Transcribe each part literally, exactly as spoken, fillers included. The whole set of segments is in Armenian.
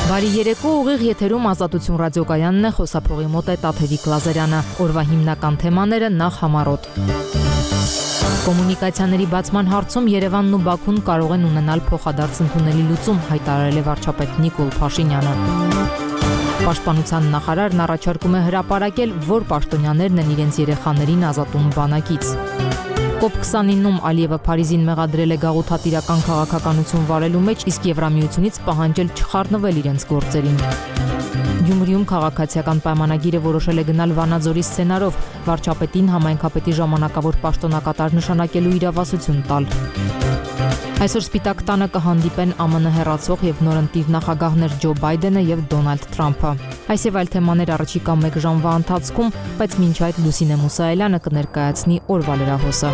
Բարի երեկո, ուղիղ եթերում Ազատություն ռադիոկայանն է, խոսափողի մոտ է Տաթևիկ Լազարյանը, օրվա հիմնական թեմաները նախ համառոտ։ Կոմունիկացիաների բացման հարցում Երևանն ու Բաքուն կարող են ունենալ փոխադարձ ընդունելի լուծում, հայտարարել է վարչապետ Նիկոլ Փաշինյանը։ Պաշտպանության նախարարն առաջարկում է հրապարակել, որ պաշտոնյաներն են իրենց երեխաներին ազատում բանակից։ կոպ քսանինում Ալիևը Փարիզին մեղադրել է գաղութատիրական քաղաքականություն վարելու մեջ, իսկ Եվրամիությունից պահանջել չխառնվել իրենց գործերին։ Գյումրիում քաղաքացիական պայմանագիրը որոշել է գնալ Վանաձորի սցենարով, վարչապետին համայնքապետի ժամանակավոր պաշտոնակատար նշանակելու իրավասություն տալ։ Այսօր Սպիտակ տանը կհանդիպեն ԱՄՆ հեռացող եւ նորընտիր նախագահներ Ջո Բայդենը եւ Դոնալդ Թրամփը։ Այս եւ այլ թեմաներ առաջիկա մեկ ժամվա ընթացքում, բայց մինչ այդ Լուսինե Մուսայելյանը կներկայացնի օրվա լրահոսը։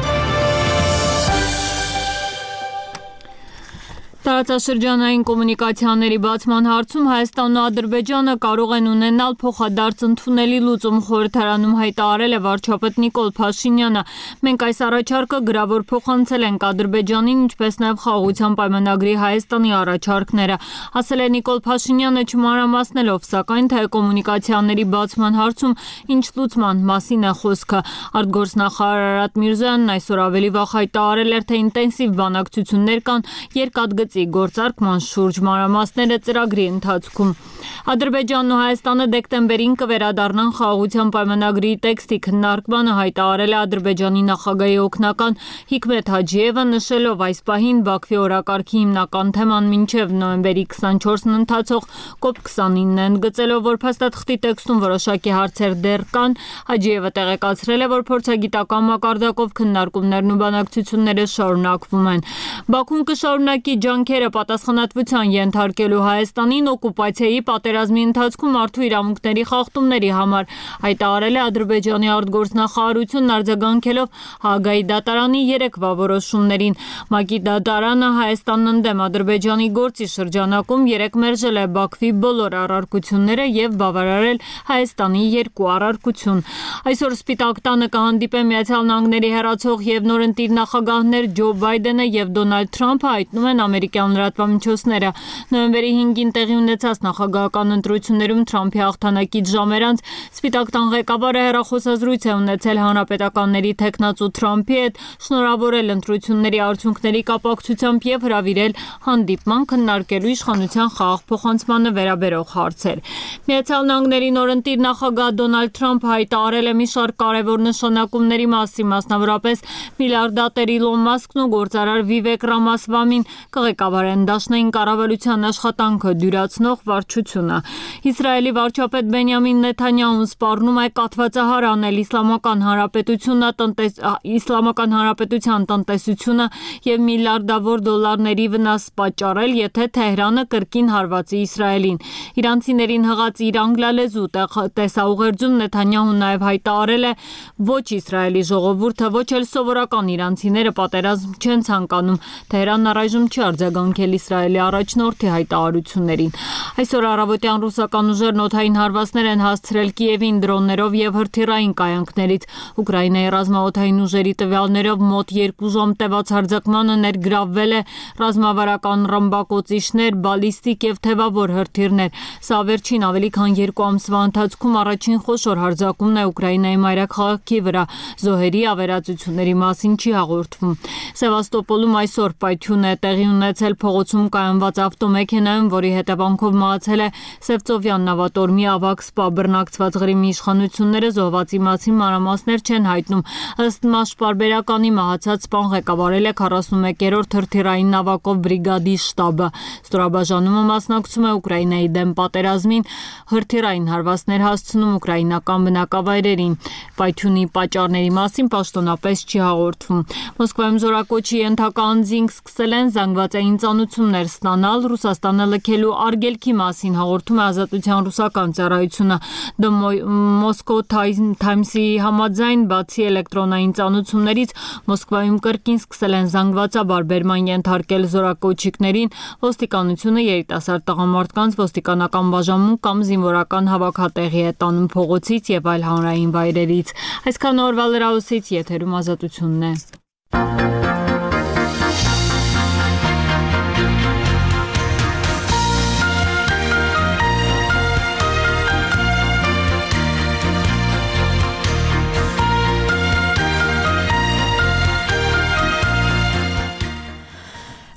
Տարածաշրջանային կոմունիկացիաների բացման հարցում Հայաստանն ու Ադրբեջանը կարող են ունենալ փոխադարձ ընդունելի լուծում, խորհրդարանում հայտարարել է վարչապետ Նիկոլ Փաշինյանը։ Մենք այս առաջարկը գրավոր փոխանցել ենք Ադրբեջանին, ինչպես նաև Խաղաղության պայմանագրի Հայաստանի առաջարկները, ասել է Նիկոլ Փաշինյանը, չմանրամասնելով, սակայն թե կոմունիկացիաների բացման հարցում ինչ լուծման մասին է խոսքը։ Արտգործնախարար Արարատ Միրզոյանն այսօր ավելի վաղ հայտարարել էր, թե ինտենսիվ բանակցություններ կան երկաթգծի գործարկման շուրջ, մանրամասները ծրագրի ընթացքում։ Ադրբեջանն ու Հայաստանը դեկտեմբերին կվերադառնան Խաղաղության պայմանագրի տեքստի քննարկմանը, հայտարարել է Ադրբեջանի նախագահի օգնական Հիկմետ Հաջիևը, նշելով այս պահին Բաքվի օրակարգի հիմնական թեման մինչև նոյեմբերի քսանչորսն ընթացող կոպ քսանինն է, ընդգծելով, որ փաստաթղթի տեքստում որոշակի հարցեր դեռ կան։ Հաջիևը տեղեկացրել է, որ փորձագիտական մակարդակով քննարկումներն ու բանակցությունները շարունակվում են։ Բաքուն կշարունակի ջանքերը պատասխանատվության ենթարկելու Հայաստանին օկուպացիայի պատերազմի ընթացքում մարդու իրավունքների խախտումների համար, հայտարարել է Ադրբեջանի արտգործնախարարությունն արձագանքելով Հաագայի դատարանի երեկվա որոշումներին։ ՄԱԿ-ի դատարանը Հայաստանն ընդդեմ Ադրբեջանի գործի շրջանակում երեկ մերժել է Բաքվի բոլոր առարկությունները եւ բավարարել Հայաստանի երկու առարկություն։ Այսօր Սպիտակ տանը կհանդիպեն Միացյալ Նահանգների հեռացող եւ նորընտիր նախագահներ Ջո Բայդենը եւ Դոնալդ Թրամփը, հայտնում են ամերիկյան լրատվամիջոցները։ Նոյեմբերի հինգին տեղի ունեցած նախագահական ընտրություններում Թրամփի հաղթանակից ժամեր անց Սպիտակ տան ղեկավարը հեռախոսազրույց է ունեցել հանրապետականների թեկնածու Թրամփի հետ, շնորհավորել ընտրությունների արդյունքների կապակցությամբ եւ հրավիրել հանդիպման քննարկելու իշխանության խաղաղ փոխանցմանը վերաբերող հարցեր։ Միացյալ Նահանգների նորընտիր նախագահ Դոնալդ Թրամփը հայտարարել է մի շարք կարևոր նշանակումների մասին, մասնավորապես միլիարդատեր Իլոն Մասկն ու գործարար Վիվեկ Ռամասվամին կղեկավարեն դաշնային կառավարության աշխատանքը դյուրացնող վարչությունը։ Իսրայելի վարչապետ Բենյամին Նեթանյահուն սպառնում է կաթվածահար անել Իսլամական Հանրապետությունը, տնտես... Իսլամական Հանրապետության տնտեսությունը եւ միլիարդավոր դոլարների վնաս պատճառել, եթե Թեհրանը կրկին հարվածի Իսրայելին։ Իրանցիներին հղած իր անգլալեզու տեսաուղերձում Նեթանյահուն նաեւ հայտարարել է, ոչ Իսրայելի ժողովուրդը, ոչ էլ սովորական իրանցիները պատերազմ չեն ցանկանում։ Թեհրանն առայժմ չի արձագանքել Իսրայելի առաջնորդի հայտարարություններին։ Այսօր առավոտյան ռուսական ուժերն օդային հարվածներ են հասցրել Կիևին դրոններով եւ հրթիռային կայանքներից։ Ուկրաինայի ռազմաօդային ուժերի տվյալներով մոտ երկու ժամ տևած հարձակմանը ներգրավվել է ռազմավարական ռմբակոծիչներ, բալիստիկ եւ թևավոր հրթիռներ։ Սա վերջին ավելի քան երկու ամսվա ընթացքում առաջին խոշոր հարձակումն է Ուկրաինայի մայրաքաղաքի վրա։ Զոհերի ավերածությունների մասին չի հաղորդվում։ Սևաստոպոլում այսօր պայթյուն է տեղի ունեցել փողոցում կայանված ավտոմեքենայում, որի հետևանքով մահացել է Սևծովյան նավատորմի ավագ սպա։ Բռնակցված Ղրիմի իշխանությունները զոհվածի մասին մանրամասներ չեն հայտնում։ Ըստ ՄԱՇ պարբերականի մահացած սպան ղեկավարել է քառասունմեկերորդ հրթիռային նավակով բրիգադի շտաբը։ Ստորաբաժանումը մասնակցում է Ուկրաինայի դեմ պատերազմին, հրթիռային հարվածներ հասցնում ուկրաինական բնակավայրերին։ Պայթյունի պատճառների մասին պաշտոնապես չի հաղորդվում։ Մոսկվայում զորակոչի ենթակա անձինք սկսել են զանգվածային ծանուցումներ ստանալ Ռուսաստանը լքելու արգելքի մասին, հաղորդում է Ազատության ռուսական ծառայությունը։ The Moscow Times-ի համաձայն, բացի էլեկտրոնային ծանուցումներից, Մոսկվայում կրկին սկսել են զանգվածաբար բերման ենթարկել զորակոչիկներին, ոստիկանությունը երիտասարդ տղամարդկանց ոստիկանական բաժանմունք կամ զինվորական հավաքատեղի է տանում փողոցից եւ այլ հանրային վայրերից։ Այսքան օրվա լրահոսից եթերում Ազատությունն է։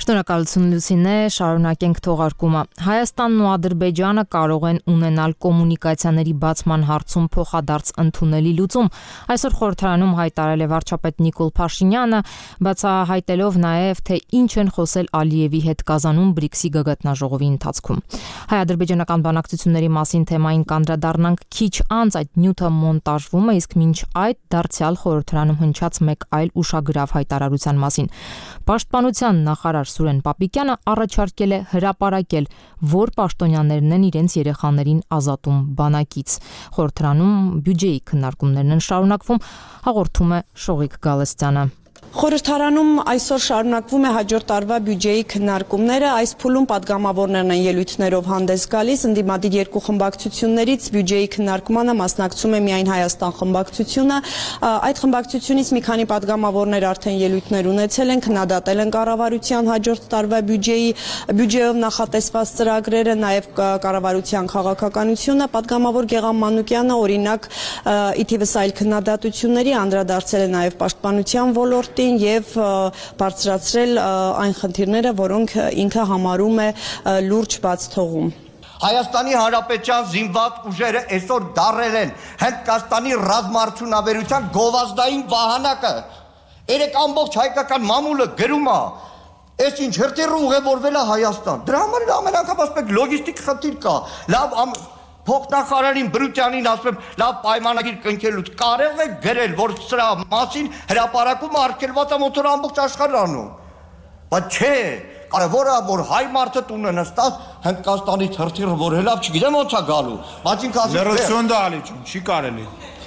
Շնորհակալություն Լուսինե, շարունակենք թողարկումը։ Հայաստանն ու Ադրբեջանը կարող են ունենալ կոմունիկացիաների բացման հարցում փոխադարձ ընդունելի լուծում։ Այսօր խորհրդարանում հայտարարել է վարչապետ Նիկոլ Փաշինյանը, բացահայտելով նաև թե ինչ են խոսել Ալիևի հետ Կազանում բրիքսի գագաթնաժողովի ընթացքում։ Հայ-ադրբեջանական բանակցությունների մասին թեմային կանդրադառնանք քիչ անց, այդ նյութը մոնտաժվում է, իսկ մինչ այդ դարձյալ խորհրդարանում հնչած մեկ այլ ուշագրավ հայտարարության մասին։ Պաշտպանության նախարար Սուրեն Պապիկյանը առաջարկել է հրապարակել, որ պաշտոնյաներն են իրենց երեխաներին ազատում բանակից։ Խորհրդարանում բյուջեի քննարկումներն են շարունակվում, հաղորդում է Շողիկ Գալստյանը։ Խորհրդարանում այսօր շարունակվում է հաջորդ տարվա բյուջեի քննարկումները, այս փուլում պատգամավորներն են ելույթներով հանդես գալիս, ընդդիմադիր երկու խմբակցություններից բյուջեի քննարկմանը մասնակցում է միայն Հայաստան խմբակցությունը, այդ խմբակցությունից մի քանի պատգամավորներ արդեն ելույթներ ունեցել են, քննադատել են կառավարության հաջորդ տարվա բյուջեի, բյուջեով նախատեսված ծրագրերը, նաև կառավարության քաղաքականությունը, պատգամավոր Գեղամ Մանուկյանը օրինակ ի թիվս այլ քննադատությունների անդրադարձել է նաև պաշտպանության ոլորտ եւ բարձրացրել այն խնդիրները, որոնք ինքը համարում է լուրջ բաց թողում։ Հայաստանի Հանրապետության զինված ուժերը այսօր դարել են Հնդկաստանի ռազմաարդյունաբերության գովազդային վահանակը։ Երեք ամբողջ հայկական մամուլը գրում է, այս ինչ հրթիռը ուղևորվել է Հայաստան։ Դրա համար էլ ամեն անգամ ասում եք լոգիստիկ խնդիր կա։ Լավ Փոխնախարարին Բրուտյանին ասում եմ, լավ պայմանագիր կնքելուց կարել եք գրել, որ սրա մասին հրապարակումը արգելված է մոթոր ամբողջ աշխարհն անում։ Բայց չէ, կարևորը որ հայ մարդը տունը նստած Հնդկաստանից հրթիռը որ հելավ, չգիտեմ ոնց է գալու։ Բայց ինքը ասում է լրություն դա ալիչուն, չի կարելի։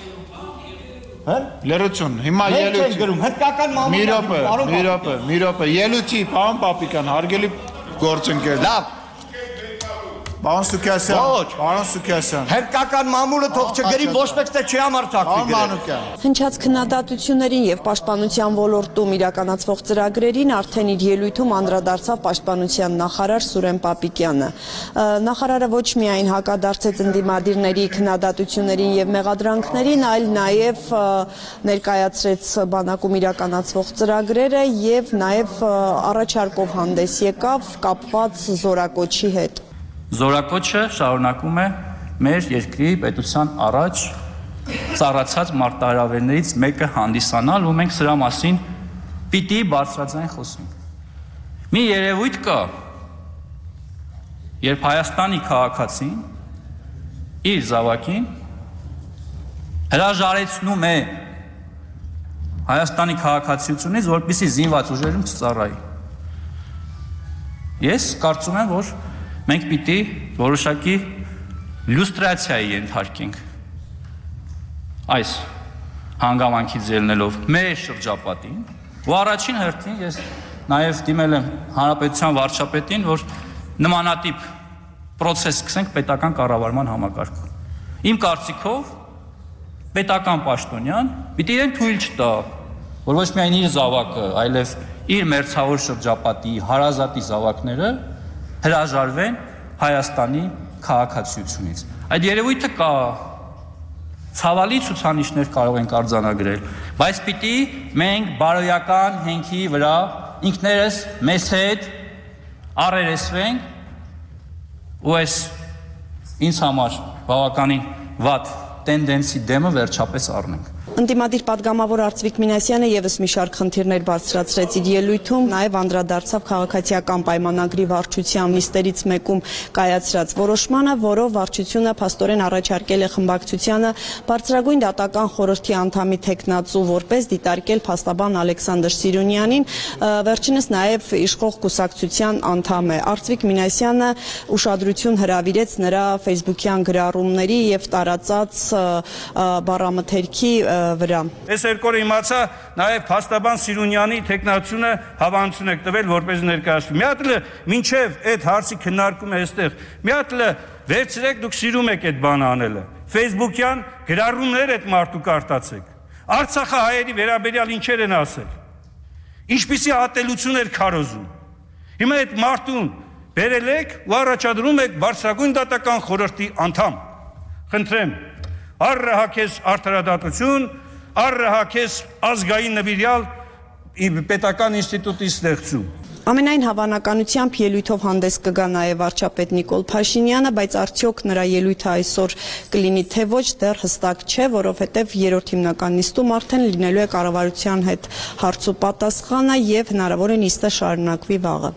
Հա՞։ Լրություն, հիմա ելույթ գրում, հնդկական մամուլը։ Մի րոպե, մի րոպե, մի րոպե, ելույթի, պարոն Պապիկյան, հարգելի գործընկեր։ Լավ։ Պարոն Սուքիասյան, պարոն Սուքիասյան։ Հնդկական մամուլը թող չգրի, ոչ մեկ թե չի համարձակվի գրել։ Հնչած քննադատություններին եւ պաշտպանության ոլորտում իրականացվող ծրագրերին արդեն իր ելույթում անդրադարձավ պաշտպանության նախարար Սուրեն Պապիկյանը։ Նախարարը ոչ միայն հակադարձեց ընդդիմադիրների քննադատություններին եւ մեղադրանքներին, այլ նաեւ ներկայացրեց բանակում իրականացվող ծրագրերը եւ նաեւ առաջարկով հանդես եկավ կապված զորակոչի հետ։ Զորակոչը շարունակում է մեր երկրի պետության առաջ ծառացած մարտահրավերներից մեկը հանդիսանալ, ու մենք սրա մասին պիտի բարձրաձայն խոսենք։ Մի երևույթ կա, երբ Հայաստանի քաղաքացին իր զավակին հրաժարեցնում է Հայաստանի քաղաքացիությունից, որպեսզի զինված ուժերում չծառայի։ Ես կարծում եմ, որ մենք պիտի որոշակի լյուստրացիայի ենթարկենք այս հանգամանքից ելնելով մեր շրջապատին, ու առաջին հերթին ես նաև դիմել եմ Հանրապետության վարչապետին, որ նմանատիպ պրոցես սկսենք պետական կառավարման համակարգում։ Իմ կարծիքով պետական պաշտոնյան պիտի իրեն թույլ չտա, որ ոչ միայն իր զավակը, այլև իր մերձավոր շրջապատի հարազատի զավակները հրաժարվեն Հայաստանի քաղաքացիությունից։ Այդ երևույթը կա, ցավալի ցուցանիշներ կարող ենք արձանագրել, բայց պիտի մենք բարոյական հենքի վրա ինքներս մեզ հետ առերեսվենք ու այս ինձ համար բավականին վատ տենդենսի դեմը վերջապես առնենք։ Ընդդիմադիր պատգամավոր Արծվիկ Մինասյանը եւս մի շարք խնդիրներ բարձրացրեց իր ելույթում, նաև անդրադարձավ քաղաքացիական պայմանագրի վարչության նիստերից մեկում կայացրած որոշմանը, որով վարչությունը փաստորեն առաջարկել է խմբակցությանը բարձրագույն դատական խորհրդի անդամի թեկնածու որպես դիտարկել փաստաբան Ալեքսանդր Սիրունյանին, վերջինս նաև իշխող կուսակցության անդամ է։ Արծվիկ Մինասյանը ուշադրություն հրավիրեց նրա ֆեյսբուքյան գրառումների եւ տարածած բառամթերքի վրա։ Այս երկու օրը իմացա նաև փաստաբան Սիրունյանի տեխնացիոնը հավանություն եք տվել որպես ներկայացում։ Մի հատ մինչև այդ հարցի քննարկումը այստեղ, մի հատ վերցրեք դուք սիրում եք այդ բանը անելը։ Facebook-յան գրառումներ այդ մարդու կարտացեք։ Արցախի հայերի վերաբերյալ ինչեր են ասել։ Ինչպիսի ատելություն էր քարոզում։ Հիմա այդ մարդուն բերել եք ու առաջադրում եք բարձրագույն դատական խորհրդի անդամ։ Խնդրեմ, առհակես արդարադատություն, առհակես ազգային նվիրյալ պետական ինստիտուտի ստեղծում։ Ամենայն հավանականությամբ ելույթով հանդես կգա նաև վարչապետ Նիկոլ Փաշինյանը, բայց արդյոք նրա ելույթը այսօր կլինի թե ոչ, դեռ հստակ չէ, որովհետև երրորդ հիմնական նիստում արդեն լինելու է կառավարության հետ հարց ու պատասխանը եւ հնարավոր է նիստը շարունակվի վաղը։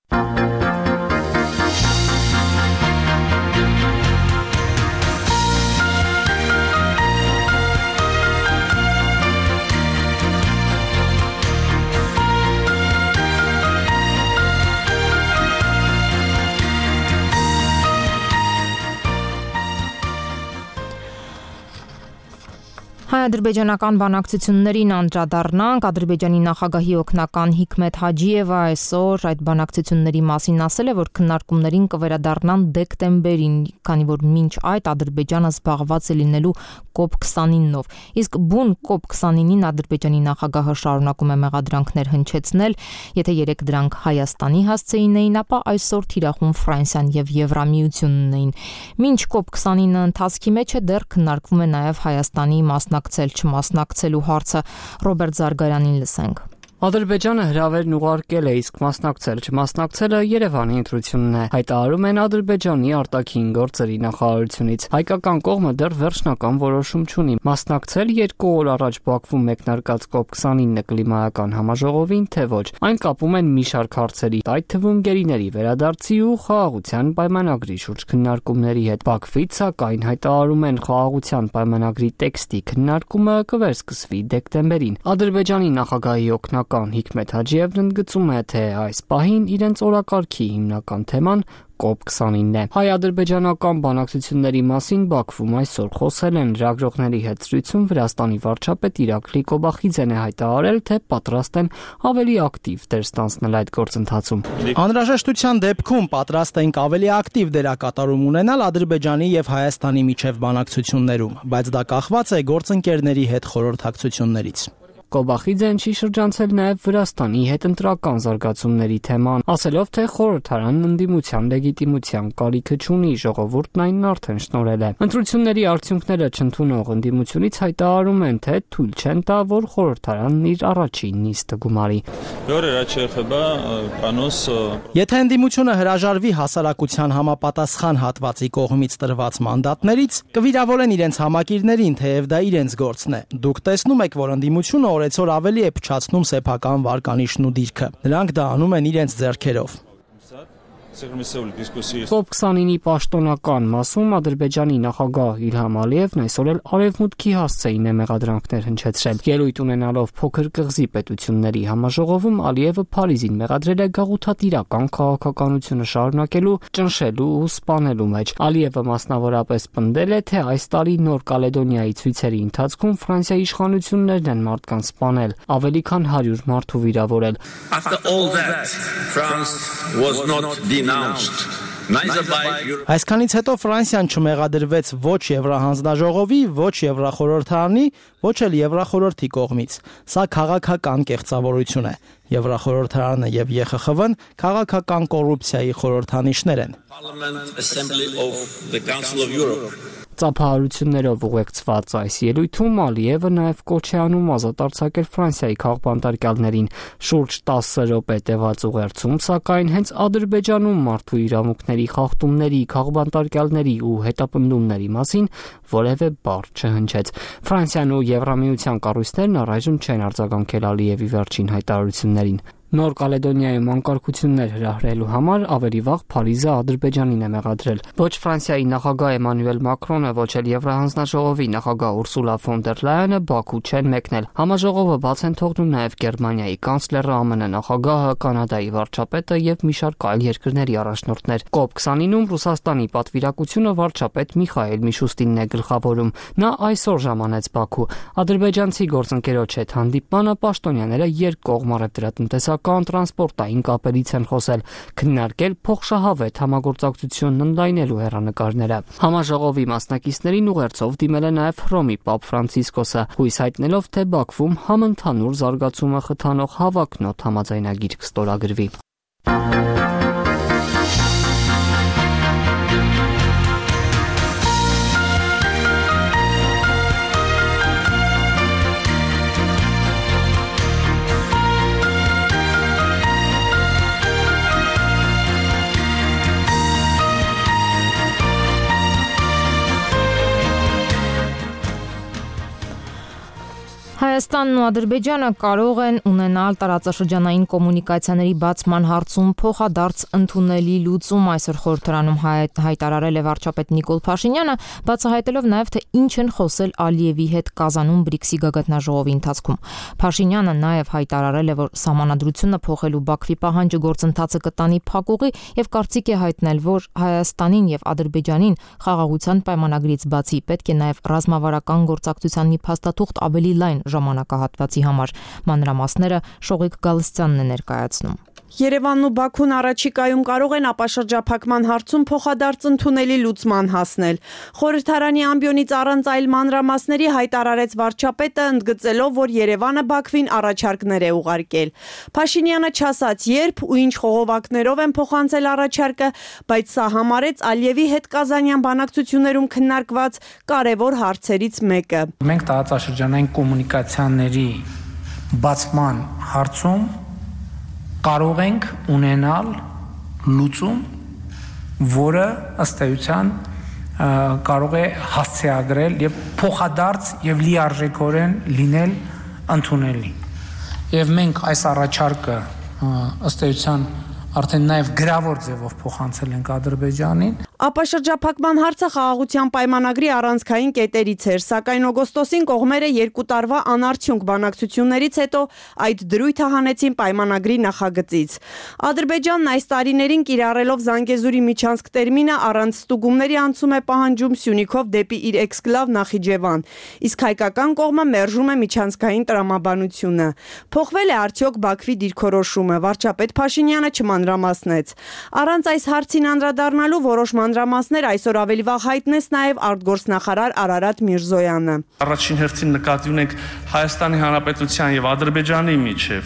Հայ-ադրբեջանական բանակցություններին անդրադառնանք, Ադրբեջանի նախագահի օգնական Հիկմեթ Հաջիևը այսօր այդ բանակցությունների մասին ասել է, որ քննարկումներին կվերադառնան դեկտեմբերին, քանի որ մինչ այդ Ադրբեջանը զբաղված է լինելու կոպ քսանինով։ Իսկ բուն կոպ քսանինին Ադրբեջանի նախագահը շարունակում է մեղադրանքներ հնչեցնել, եթե երեք դրանք Հայաստանի հասցեին էին, ապա այսօր թիրախում Ֆրանսիան եւ Եվրամիությունն էին։ Մինչ կոպ քսանինը ընթացքի մեջ է, դեռ քննարկվում է նաեւ Հայաստանի մասնակցել չմասնակցելու հարցը։ Ռոբերտ Զարգարյանին լսենք։ Ադրբեջանը հրավերն ուղարկել է, իսկ մասնակցել չմասնակցելը Երևանի ընտրությունն է, հայտարարում են Ադրբեջանի արտաքին գործերի նախարարությունից։ Հայկական կողմը դեռ վերջնական որոշում չունի մասնակցել երկու օր առաջ Բաքվում մեկնարկած կոպ քսանինը կլիմայական համաժողովին, թե ոչ։ Այն կապում են մի շարք հարցերի, այդ թվում գերիների վերադարձի ու խաղաղության պայմանագրի շուրջ քննարկումների հետ։ Բաքվից սակայն հայտարարում են խաղաղության պայմանագրի տեքստի քննարկումը կվերսկսվի դեկտեմբերին։ Ադրբեջանի նախագահի օգնական Հիկմեթ Հաջիևն ընդգծում է, թե այս պահին իրենց օրակարգի հիմնական թեման կոպ քսանինն է։ Հայ-ադրբեջանական բանակցությունների մասին Բաքվում այսօր խոսել են լրագրողների հետ զրույցում Վրաստանի վարչապետ Իրաքլի Կոբախիձեն է հայտարարել, թե պատրաստ են ավելի ակտիվ դեր ստանձնել այդ գործընթացում։ Անհրաժեշտության դեպքում պատրաստ ենք ավելի ակտիվ դերակատարում ունենալ Ադրբեջանի եւ Հայաստանի միջև բանակցություններում, բայց դա կախված է գործընկերների հետ խորհրդակցություններից։ Կոբախիձեն չի շրջանցել նաև Վրաստանի հետ ընտրական զարգացումների թեման, ասելով, թե խորհրդարանն ընդդիմության լեգիտիմության կարիքը չունի, ժողովուրդն այն արդեն շնորհել է։ Ընտրությունների արդյունքները չընդունող ընդդիմությունից հայտարարում են, թե թույլ չեն տա, որ խորհրդարանն իր առաջին նիստը գումարի։ Եթե ընդդիմությունը հրաժարվի հասարակության համապատասխան հատվածի կողմից տրված մանդատներից, կվիրավորեն իրենց համակիրներին, թեև դա իրենց գործն է։ Դուք տեսնում եք, որ ընդդիմությունը օրեցօր ավելի է փչացնում սեփական վարկանիշն ու դիրքը։ Նրանք դա անում են իրենց ձեռքերով։ կոպ քսանինի պաշտոնական մասում Ադրբեջանի նախագահ Իլհամ Ալիևն այսօր էլ Արևմուտքի հասցեին է մեղադրանքներ հնչեցրել։ Ելույթ ունենալով փոքր կղզի պետությունների համաժողովում Ալիևը Փարիզին մեղադրել է գաղութատիրական քաղաքականությունը շարունակելու, ճնշելու ու սպանելու մեջ։ Ալիևը մասնավորապես պնդել է, թե այս տարի Նոր Կալեդոնիայի ցույցերի ընթացքում Ֆրանսիայի իշխանություններն են մարդկանց սպանել, ավելի քան հարյուր մարդու վիրավորել։ Այսքանից հետո Ֆրանսիան չմեղադրվեց ոչ Եվրահանձնաժողովի, ոչ Եվրախորհրդարանի, ոչ էլ Եվրախորհրդի կողմից։ Սա քաղաքական կեղծավորություն է։ Եվրախորհրդարանը եւ Ե Խ Խ V-ն քաղաքական կոռուպցիայի խորհրդանիշներ են։ Ծափահարություններով ուղեկցված այս ելույթում Ալիևը նաև կոչ է անում ազատ արձակել Ֆրանսիայի քաղբանտարկյալներին։ Շուրջ տասը րոպե տևած ուղերձում, սակայն հենց Ադրբեջանում մարդու իրավունքների խախտումների, քաղբանտարկյալների ու հետապնդումների մասին որևէ բառ չհնչեց։ Ֆրանսիան ու Եվրամիության կառույցներն առայժմ չեն արձագանքել Ալիևի վերջին հայտարարություններին։ Նոր Կալեդոնիայում անկարգություններ հրահրելու համար ավելի վաղ Փարիզը Ադրբեջանին է մեղադրել։ Ոչ Ֆրանսիայի նախագահ Էմանուել Մակրոնը, ոչ էլ Եվրահանձնաժողովի նախագահ Ուրսուլա ֆոն դեր Լայենը Բաքու չեն մեկնել։ Համաժողովը բաց են թողնում նաև Գերմանիայի կանցլերը, Ա Մ Ն նախագահը, Կանադայի վարչապետը եւ մի շարք այլ երկրների առաջնորդներ։ կոպ քսանինում Ռուսաստանի պատվիրակությունը վարչապետ Միխայել Միշուստինն է գլխավորում։ Նա այսօր ժամանեց Բաքու։ Ադրբեջանցի գործընկերոջ հետ հանդիպմանը պաշտոնյաները երկկողմ առևտրատնտեսական տրանսպորտային կապերից են խոսել, քննարկել փոխշահավետ համագործակցությունն ընդլայնելու հեռանկարները։ Համաժողովի մասնակիցներին ուղերձով դիմել է նաև Հռոմի Պապ Ֆրանցիսկոսը, հույս հայտնելով, թե Բաքվում համընդհանուր զարգացումը խթանող հավակնոտ համաձայնագիր կստորագրվի։ Հայաստանն ու Ադրբեջանը կարող են ունենալ տարածաշրջանային կոմունիկացիաների բացման հարցում փոխադարձ ընդունելի լուծում, այսօր խորհրդարանում հայտարարել է վարչապետ Նիկոլ Փաշինյանը, բացահայտելով նաև թե ինչ են խոսել Ալիևի հետ Կազանում բրիքսի գագաթնաժողովի ընթացքում։ Փաշինյանը նաև հայտարարել է, որ սահմանադրությունը փոխելու Բաքվի պահանջը գործընթացը կտանի փակուղի եւ կարծիք է հայտնել, որ Հայաստանին եւ Ադրբեջանին խաղաղության պայմանագրից բացի պետք է նաև ռազմավարական գործակցության մի փաստաթուղթ ավելի լայն ժամանակահատվածի համար։ Մանրամասները Շողիկ Գալստյանն է ներկայացնում։ Երևանն ու Բաքուն առաջիկայում կարող են ապաշրջափակման հարցում փոխադարձ ընդունելի լուծման հասնել։ Խորհրդարանի ամբիոնից առանց այլ մանրամասների հայտարարեց վարչապետը, ընդգծելով, որ Երևանը Բաքվին առաջարկներ է ուղարկել։ Փաշինյանը չասաց երբ ու ինչ խողովակներով են փոխանցել առաջարկը, բայց սա համարեց Ալիևի հետ կազանյան բանակցություններում քննարկված կարևոր հարցերից մեկը։ Մենք տարածաշրջանային կոմունիկացիաների բացման հարցում կարող ենք ունենալ լուծում, որը ըստ էության կարող է հասցեագրել եւ փոխադարձ եւ լիարժեքորեն լինել ընդունելի։ Եվ մենք այս առաջարկը ըստ էության արդեն նաև գրավոր ձևով փոխանցել ենք Ադրբեջանին։ Ապաշրջափակման հարցը խաղաղության պայմանագրի առանցքային կետերից էր, սակայն օգոստոսին կողմերը երկու տարվա անարդյունք բանակցություններից հետո այդ դրույթը հանեցին պայմանագրի նախագծից։ Ադրբեջանն այս տարիներին կիրառելով Զանգեզուրի միջանցք տերմինը առանց ստուգումների անցում է պահանջում Սյունիքով դեպի իր էքսկլավ Նախիջևան, իսկ հայկական կողմը մերժում է միջանցքային տրամաբանությունը։ Փոխվել է արդյոք Բաքվի դիրքորոշումը, վարչապետ Փաշինյանը չմանրամասնեց։ Առանց այս հարցին անդրադառնալու որոշ մանրամասներ այսօր ավելի վաղ հայտնեց նաև արտգործնախարար Արարատ Միրզոյանը։ Առաջին հերթին նկատի ունենք Հայաստանի Հանրապետության եւ Ադրբեջանի միջև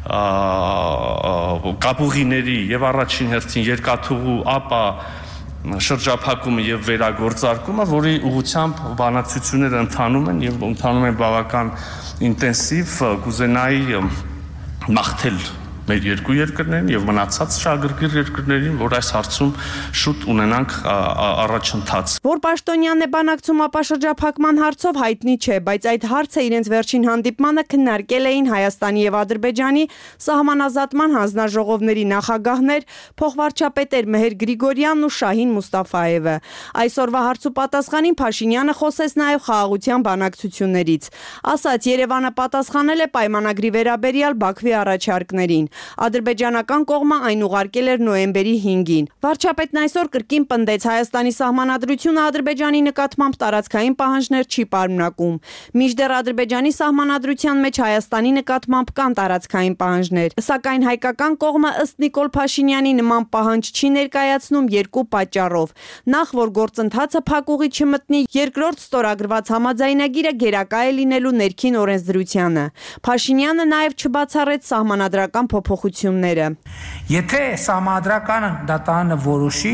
կապուղիների եւ առաջին հերթին երկաթուղու ապա շրջափակումը եւ վերագործարկումը, որի ուղղությամբ բանակցությունները ընթանում են եւ ընթանում են բավական ինտենսիվ, կուզենայի մաղթել մեր երկու երկրներին եւ մնացած շահագրգիռ երկրներին, որ այս հարցում շուտ ունենանք առաջընթաց։ Որ պաշտոնյանն է բանակցում ապաշրջափակման հարցով հայտնի չէ, բայց այդ հարցը իրենց վերջին հանդիպմանը քննարկել էին Հայաստանի եւ Ադրբեջանի սահմանազատման հանձնաժողովների նախագահներ, փոխվարչապետեր Մեհեր Գրիգորյանն ու Շահին Մուստաֆաևը։ Այսօրվա հարցու պատասխանին Փաշինյանը խոսեց նաեւ խաղաղության բանակցություններից։ Ասաց Երևանը պատասխանել է պայմանագրի վերաբերյալ Բաքվի առաջարկներին։ Ադրբեջանական կողմը այն ուղարկել էր նոյեմբերի հինգին։ Վարչապետն այսօր կրկին պնդեց Հայաստանի սահմանադրությունը Ադրբեջանի նկատմամբ տարածքային պահանջներ չի պարունակում։ Մինչդեռ Ադրբեջանի սահմանադրության մեջ Հայաստանի նկատմամբ կան տարածքային պահանջներ, սակայն հայկական կողմը ըստ Նիկոլ Փաշինյանի նման պահանջ չի ներկայացնում երկու պատճառով։ Նախ, որ գործընթացը փակուղի չմտնի, երկրորդ ստորագրված համաձայնագիրը գերակա է լինելու ներքին օրենսդրությանը։ Փաշինյանը նաև չբացառեց սահմանադրական փոփոխությունները։ Եթե սահմանադրական դատանը որոշի,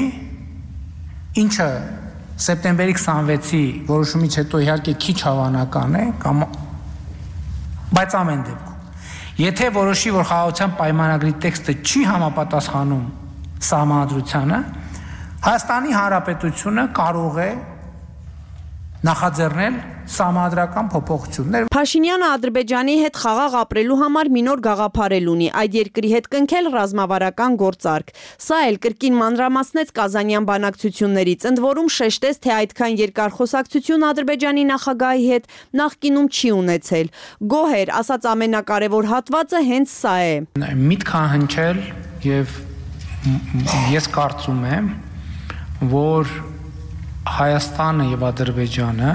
ինչը սեպտեմբերի քսանվեցի որոշումից հետո իհարկե քիչ հավանական է, կամ բայց ամեն դեպքում եթե որոշի, որ խաղաղության պայմանագրի տեքստը չի համապատասխանում սահմանադրությանը, Հայաստանի Հանրապետությունը կարող է նախաձեռնել սահմանադրական փոփոխություններ։ Փաշինյանը Ադրբեջանի հետ խաղաղ ապրելու համար մի նոր գաղափարել ունի, այդ երկրի հետ կնքել ռազմավարական գործարք։ Սա էլ կրկին մանրամասնեց Կազանյան բանակցություններից, ընդ որում շեշտեց, թե այդքան երկար խոսակցություն Ադրբեջանի նախագահի հետ նախկինում չի ունեցել։ Գոհ էր, ասաց ամենակարևոր հատվածը հենց սա է։ Միտք հնչել եւ ես կարծում եմ, որ Հայաստանը եւ Ադրբեջանը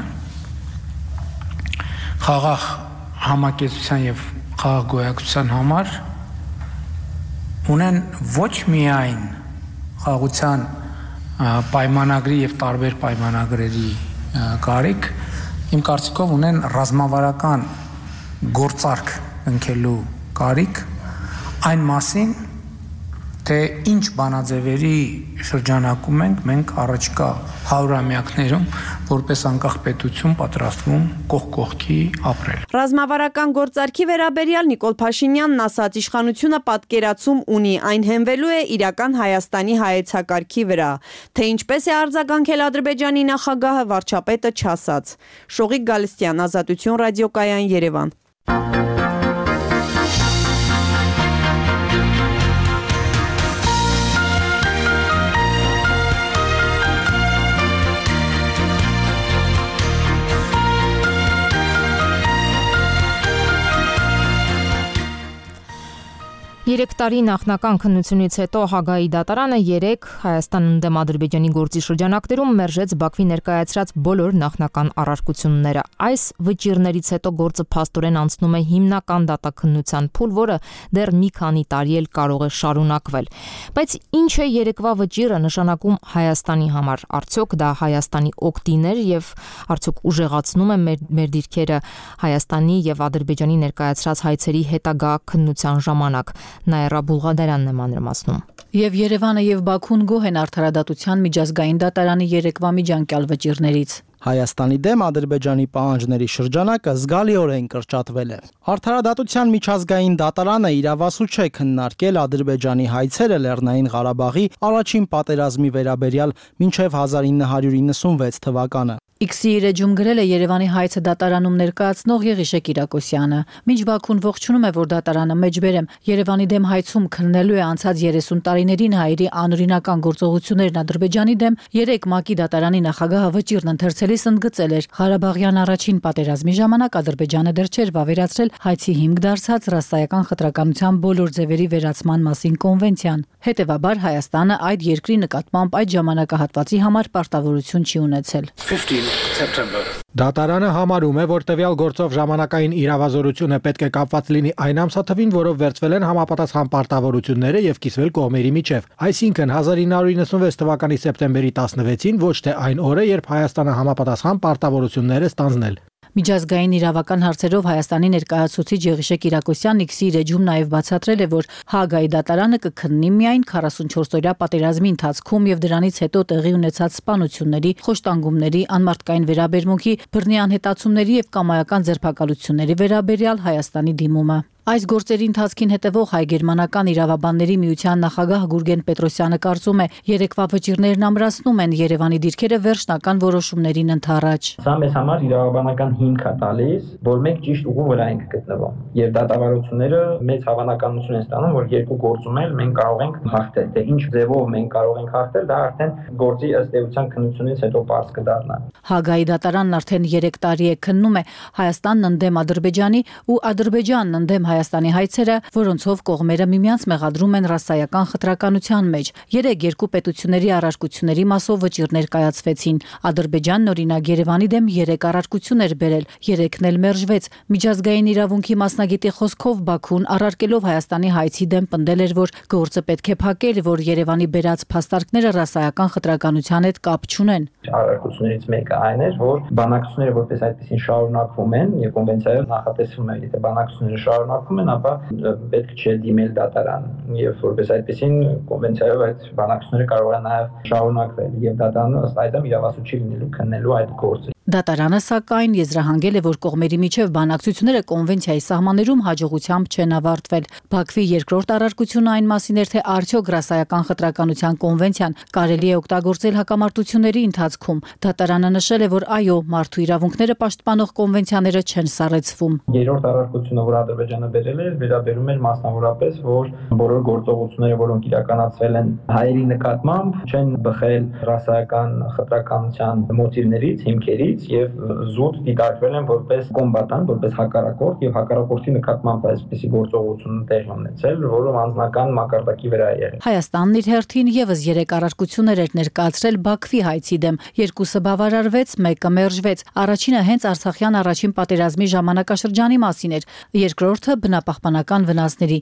խաղաղ համակեցության եւ խաղաղ գոյակցության համար ունեն ոչ միայն խաղաղության պայմանագրի եւ տարբեր պայմանագրերի կարիք, իմ կարծիքով ունեն ռազմավարական գործարք ընկելու կարիք այն մասին, թե ինչ բանաձևերի շրջանակում ենք մենք առաջիկա հարյուրամյակներում որպես անկախ պետություն պատրաստվում կողք կողքի ապրել։ Ռազմավարական գործարքի վերաբերյալ Նիկոլ Փաշինյանն ասաց, իշխանությունը պատկերացում ունի, այն հենվելու է իրական Հայաստանի հայեցակարգի վրա, թե ինչպես է արձագանքել Ադրբեջանի նախագահը, վարչապետը չասաց։ Շողիկ Գալստյան, Ազատություն ռադիոկայան, Երևան։ Երեք տարի նախնական քննությունից հետո Հագայի դատարանը երեք Հայաստանն դեմ Ադրբեջանի գործի շրջանակներում մերժեց Բաքվի ներկայացրած բոլոր նախնական առարկությունները։ Այս վճիռներից հետո գործը փաստորեն անցնում է հիմնական դատաքննության փուլ, որը դեռ մի քանի տարի էլ կարող է շարունակվել։ Բայց ինչ է երեկվա վճիռը նշանակում Հայաստանի համար։ Արդյոք դա Հայաստանի օգտին էր եւ արդյոք ուժեղացնում է մեր, մեր դիրքերը Հայաստանի եւ Ադրբեջանի ներկայացրած հայցերի հետագա քննության ժամանակ։ Նաիրա Բուլղադարյանն է մանրամասնում։ Եվ Երևանը եւ Բաքուն գոհ են արդարադատության միջազգային դատարանի երեկվա միջանկյալ վճիռներից։ Հայաստանի դեմ Ադրբեջանի պահանջների շրջանակը զգալիորեն կրճատվել է։ Արդարադատության միջազգային դատարանը իրավասու չէ քննարկել Ադրբեջանի հայցերը Լեռնային Ղարաբաղի առաջին պատերազմի վերաբերյալ մինչև հազար ինը հարյուր իննսունվեց թվականը։ X-ի իր էջում գրել է Երևանի հայցը դատարանում ներկայացնող Եղիշե Կիրակոսյանը։ Մինչ Բաքուն ողջունում է, որ դատարանը մեջբերեմ Երևանի դեմ հայցում քննելու է անցած երեսուն տարիներին հայերի անօրինական գործողություններն Ադրբեջանի դեմ, երեք ՄԱԿ-ի դատարանի նախագահը վճիռն ընթերցելիս ընդգծել էր Ղարաբաղյան առաջին պատերազմի ժամանակ Ադրբեջանը դեռ չէր վավերացրել հայցի հիմք դարձած ռասայական խտրականության բոլոր ձևերի վերացման մասին կոնվենցիան։ Հետևաբար Հայաստանը այդ երկրի նկատմամբ այդ ժամանակահատվածի համար պարտավորություն չի ունեցել։ Դատարանը համարում է, որ տվյալ գործով ժամանակային իրավազորությունը պետք է կապված լինի այն ամսաթվին, որով վերցվել են համապատասխան պարտավորությունները եւ կիսվել կողմերի միջև։ Այսինքն հազար ինը հարյուր իննսունվեց թվականի սեպտեմբերի տասնվեցին, ոչ թե այն օրը, երբ Հայաստանը համապատասխան պարտավորությունները ստանձնել։ Միջազգային իրավական հարցերով Հայաստանի ներկայացուցիչ Եղիշե Կիրակոսյանն X-ի իր էջում նաև բացատրել է, որ Հագայի դատարանը կքննի միայն քառասունչորսօրյա պատերազմի ընթացքում եւ դրանից հետո տեղի ունեցած սպանությունների, խոշտանգումների, անմարդկային վերաբերմունքի, բռնի անհետացումների եւ կամայական ձերբակալությունների վերաբերյալ Հայաստանի դիմումը։ Այս գործերի ընթացքին հետևող հայ-գերմանական իրավաբանների միության նախագահ Գուրգեն Պետրոսյանը կարծում է, երեկվա վճիռներն ամրացնում են Երևանի դիրքերը վերջնական որոշումներին ընդառաջ։ Սա մեզ համար իրավաբանական հիմք է տալիս, որ մենք ճիշտ ուղու վրա ենք գտնվում։ Եվ դատավարությունները մեծ հավանականություն են ստանում, որ երկու գործում էլ մենք կարող ենք հաղթել։ Դե ինչ ձևով մենք կարող ենք հաղթել, դա արդեն գործի ըստ էության քննությունից հետո պարզ կդառնա։ Հագայի դատարանն արդեն երեք տարի է քննում է Հայաստանն ընդդեմ Ադրբեջանի ու Ադրբեջանն ընդդեմ Հայաստանի հայցերը, որոնցով կողմերը միմյանց մեղադրում են ռասայական խտրականության մեջ։ Երեք երկու պետությունների առարկությունների մասով վճիռներ կայացվեցին։ Ադրբեջանն օրինակ Երևանի դեմ երեք առարկություն էր բերել, երեքն էլ մերժվեց։ Միջազգային իրավունքի մասնագետի խոսքով Բաքուն առարկելով Հայաստանի հայցի դեմ պնդել էր, որ գործը պետք է փակել, որ Երևանի բերած փաստարկները ռասայական խտրականության հետ կապ չունեն։ Առարկություններից մեկը այն էր, որ բանակցությունները որպես այդպեսին շարունակվում են եւ կոնվենցիայով նախատեսվում է, եթե բանակցությունները շարունակվում են, ապա պետք չէ դիմել դատարան եւ որպես այդպեսին կոնվենցիայով այդ բանակցությունները կարող են նաեւ շարունակվել եւ դատարանը ըստ այդմ իրավասու չի լինելու քննելու այդ գործը։ Դատարանը սակայն եզրահանգել է, որ կողմերի միջև բանակցությունները կոնվենցիայի սահմաններում հաջողությամբ չեն ավարտվել։ Բաքվի երկրորդ առարկությունը այն մասին էր, թե արդյոք ռասայական խտրականության կոնվենցիան կարելի է օգտագործել հակամարտությունների ընթացքում։ Դատարանը նշել է, որ այո, մարդու իրավունքները պաշտպանող կոնվենցիաները չեն սառեցվում։ Երրորդ առարկությունը, որ Ադրբեջանը բերել է, վերաբերում էր մասնավորապես, որ բոլոր գործողությունները, որոնք իրականացվել են հայերի նկատմամբ, չեն բխել ռասայական խտրականության մոտիվներից, հիմքերից եւ զուտ դիտարկվել են որպես կոմբատանտ, որպես հակառակորդ եւ հակառակորդի նկատմամբ այսպիսի գործողություն տեղի ունեցել, որը անձնական մակարդակի վրա է եղել։ Հայաստանն իր հերթին եւս երեք առարկություններ էր ներկայացրել Բաքվի հայցի դեմ։ Երկուսը բավարարվեց, մեկը մերժվեց։ Առաջինը հենց Արցախյան առաջին պատերազմի ժամանակաշրջանի մասին էր, երկրորդը բնապահպանական վնասների։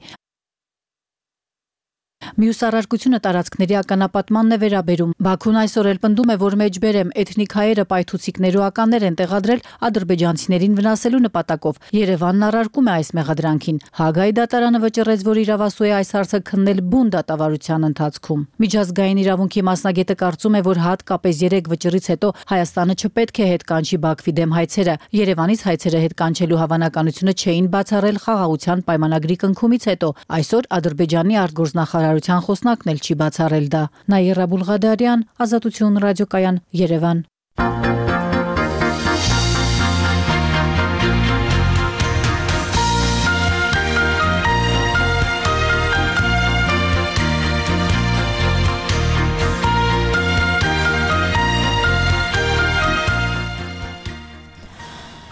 Մյուս առարկությունը տարածքների ականապատմանն է վերաբերում։ Բաքուն այսօր էլ պնդում է, որ մեջբերեմ էթնիկ հայերը պայթուցիկներու ականներ են տեղադրել ադրբեջանցիներին վնասելու նպատակով։ Երևանն առարկում է այս մեղադրանքին։ Հագայի դատարանը վճռեց, որ իրավասու է այս հարցը քննել բուն դատավարության ընթացքում։ Միջազգային իրավունքի մասնագետը կարծում է, որ հատկապես երեք վճռից հետո Հայաստանը չպետք է հետ կանչի Բաքվի դեմ հայցերը։ Երևանից հայցերը հետ կանչելու հավանականությունը չէին բացառել խաղաղության պայմանագրի կնքումից հետո։ Այսօր Ադրբեջանի արտգործնախարարության խոսնակն էլ չի բացառել դա։ Նաիրա Բուլղադարյան, Ազատություն ռադիոկայան, Երևան։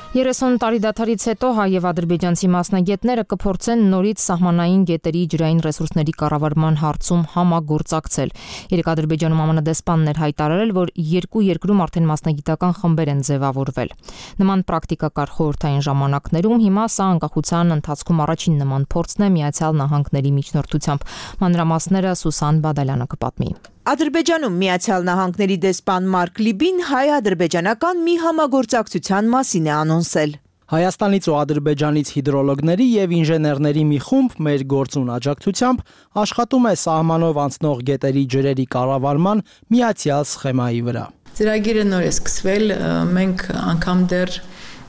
երեսուն տարի դադարից հետո հայ եւ ադրբեջանցի մասնագետները կփորձեն նորից սահմանային գետերի ջրային ռեսուրսների կառավարման հարցում համագործակցել։ Երեք Ադրբեջանում ԱՄՆ դեսպաններ հայտարարել, որ երկու երկրում արդեն մասնագիտական խմբեր են ձևավորվել։ Նման պրակտիկա կար խորհրդային ժամանակներում, հիմա սա անկախության ընթացքում առաջին նման փորձն է Միացյալ Նահանգների միջնորդությամբ։ Մանրամասները Սուսան Բադալյանը կպատմի։ Ադրբեջանում Միացյալ Նահանգների դեսպան Մարկ Լիբին հայ-ադրբեջանական մի համագործակցության մասին է անոնսել։ Հայաստանից ու Ադրբեջանից հիդրոլոգների եւ ինժեներների մի խումբ մեր գործուն աջակցությամբ աշխատում է սահմանով անցնող գետերի ջրերի կառավարման միացյալ սխեմայի վրա։ Ծրագիրը նոր է սկսվել, մենք անգամ դեռ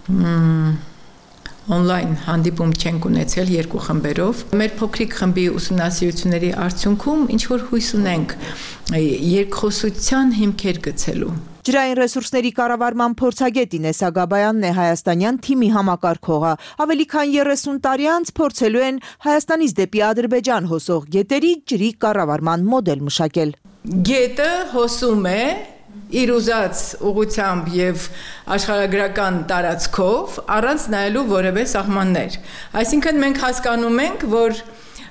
on-line հանդիպում չենք ունեցել երկու խմբերով։ Մեր փոքրիկ խմբի ուսումնասիրությունների արդյունքում ինչ որ հույս ունենք երկխոսության հիմքեր գցելու։ Ջրային ռեսուրսների կառավարման փորձագետ Ինես Ագաբայանն է հայաստանյան թիմի համակարգողը։ Ավելի քան երեսուն տարի անց փորձելու են Հայաստանից դեպի Ադրբեջան հոսող գետերի ջրի կառավարման մոդել մշակել։ Գետը հոսում է իր ուզած ուղղությամբ եւ աշխարհագրական տարածքով առանց նայելու որևէ սահմաններ։ Այսինքն մենք հասկանում ենք, որ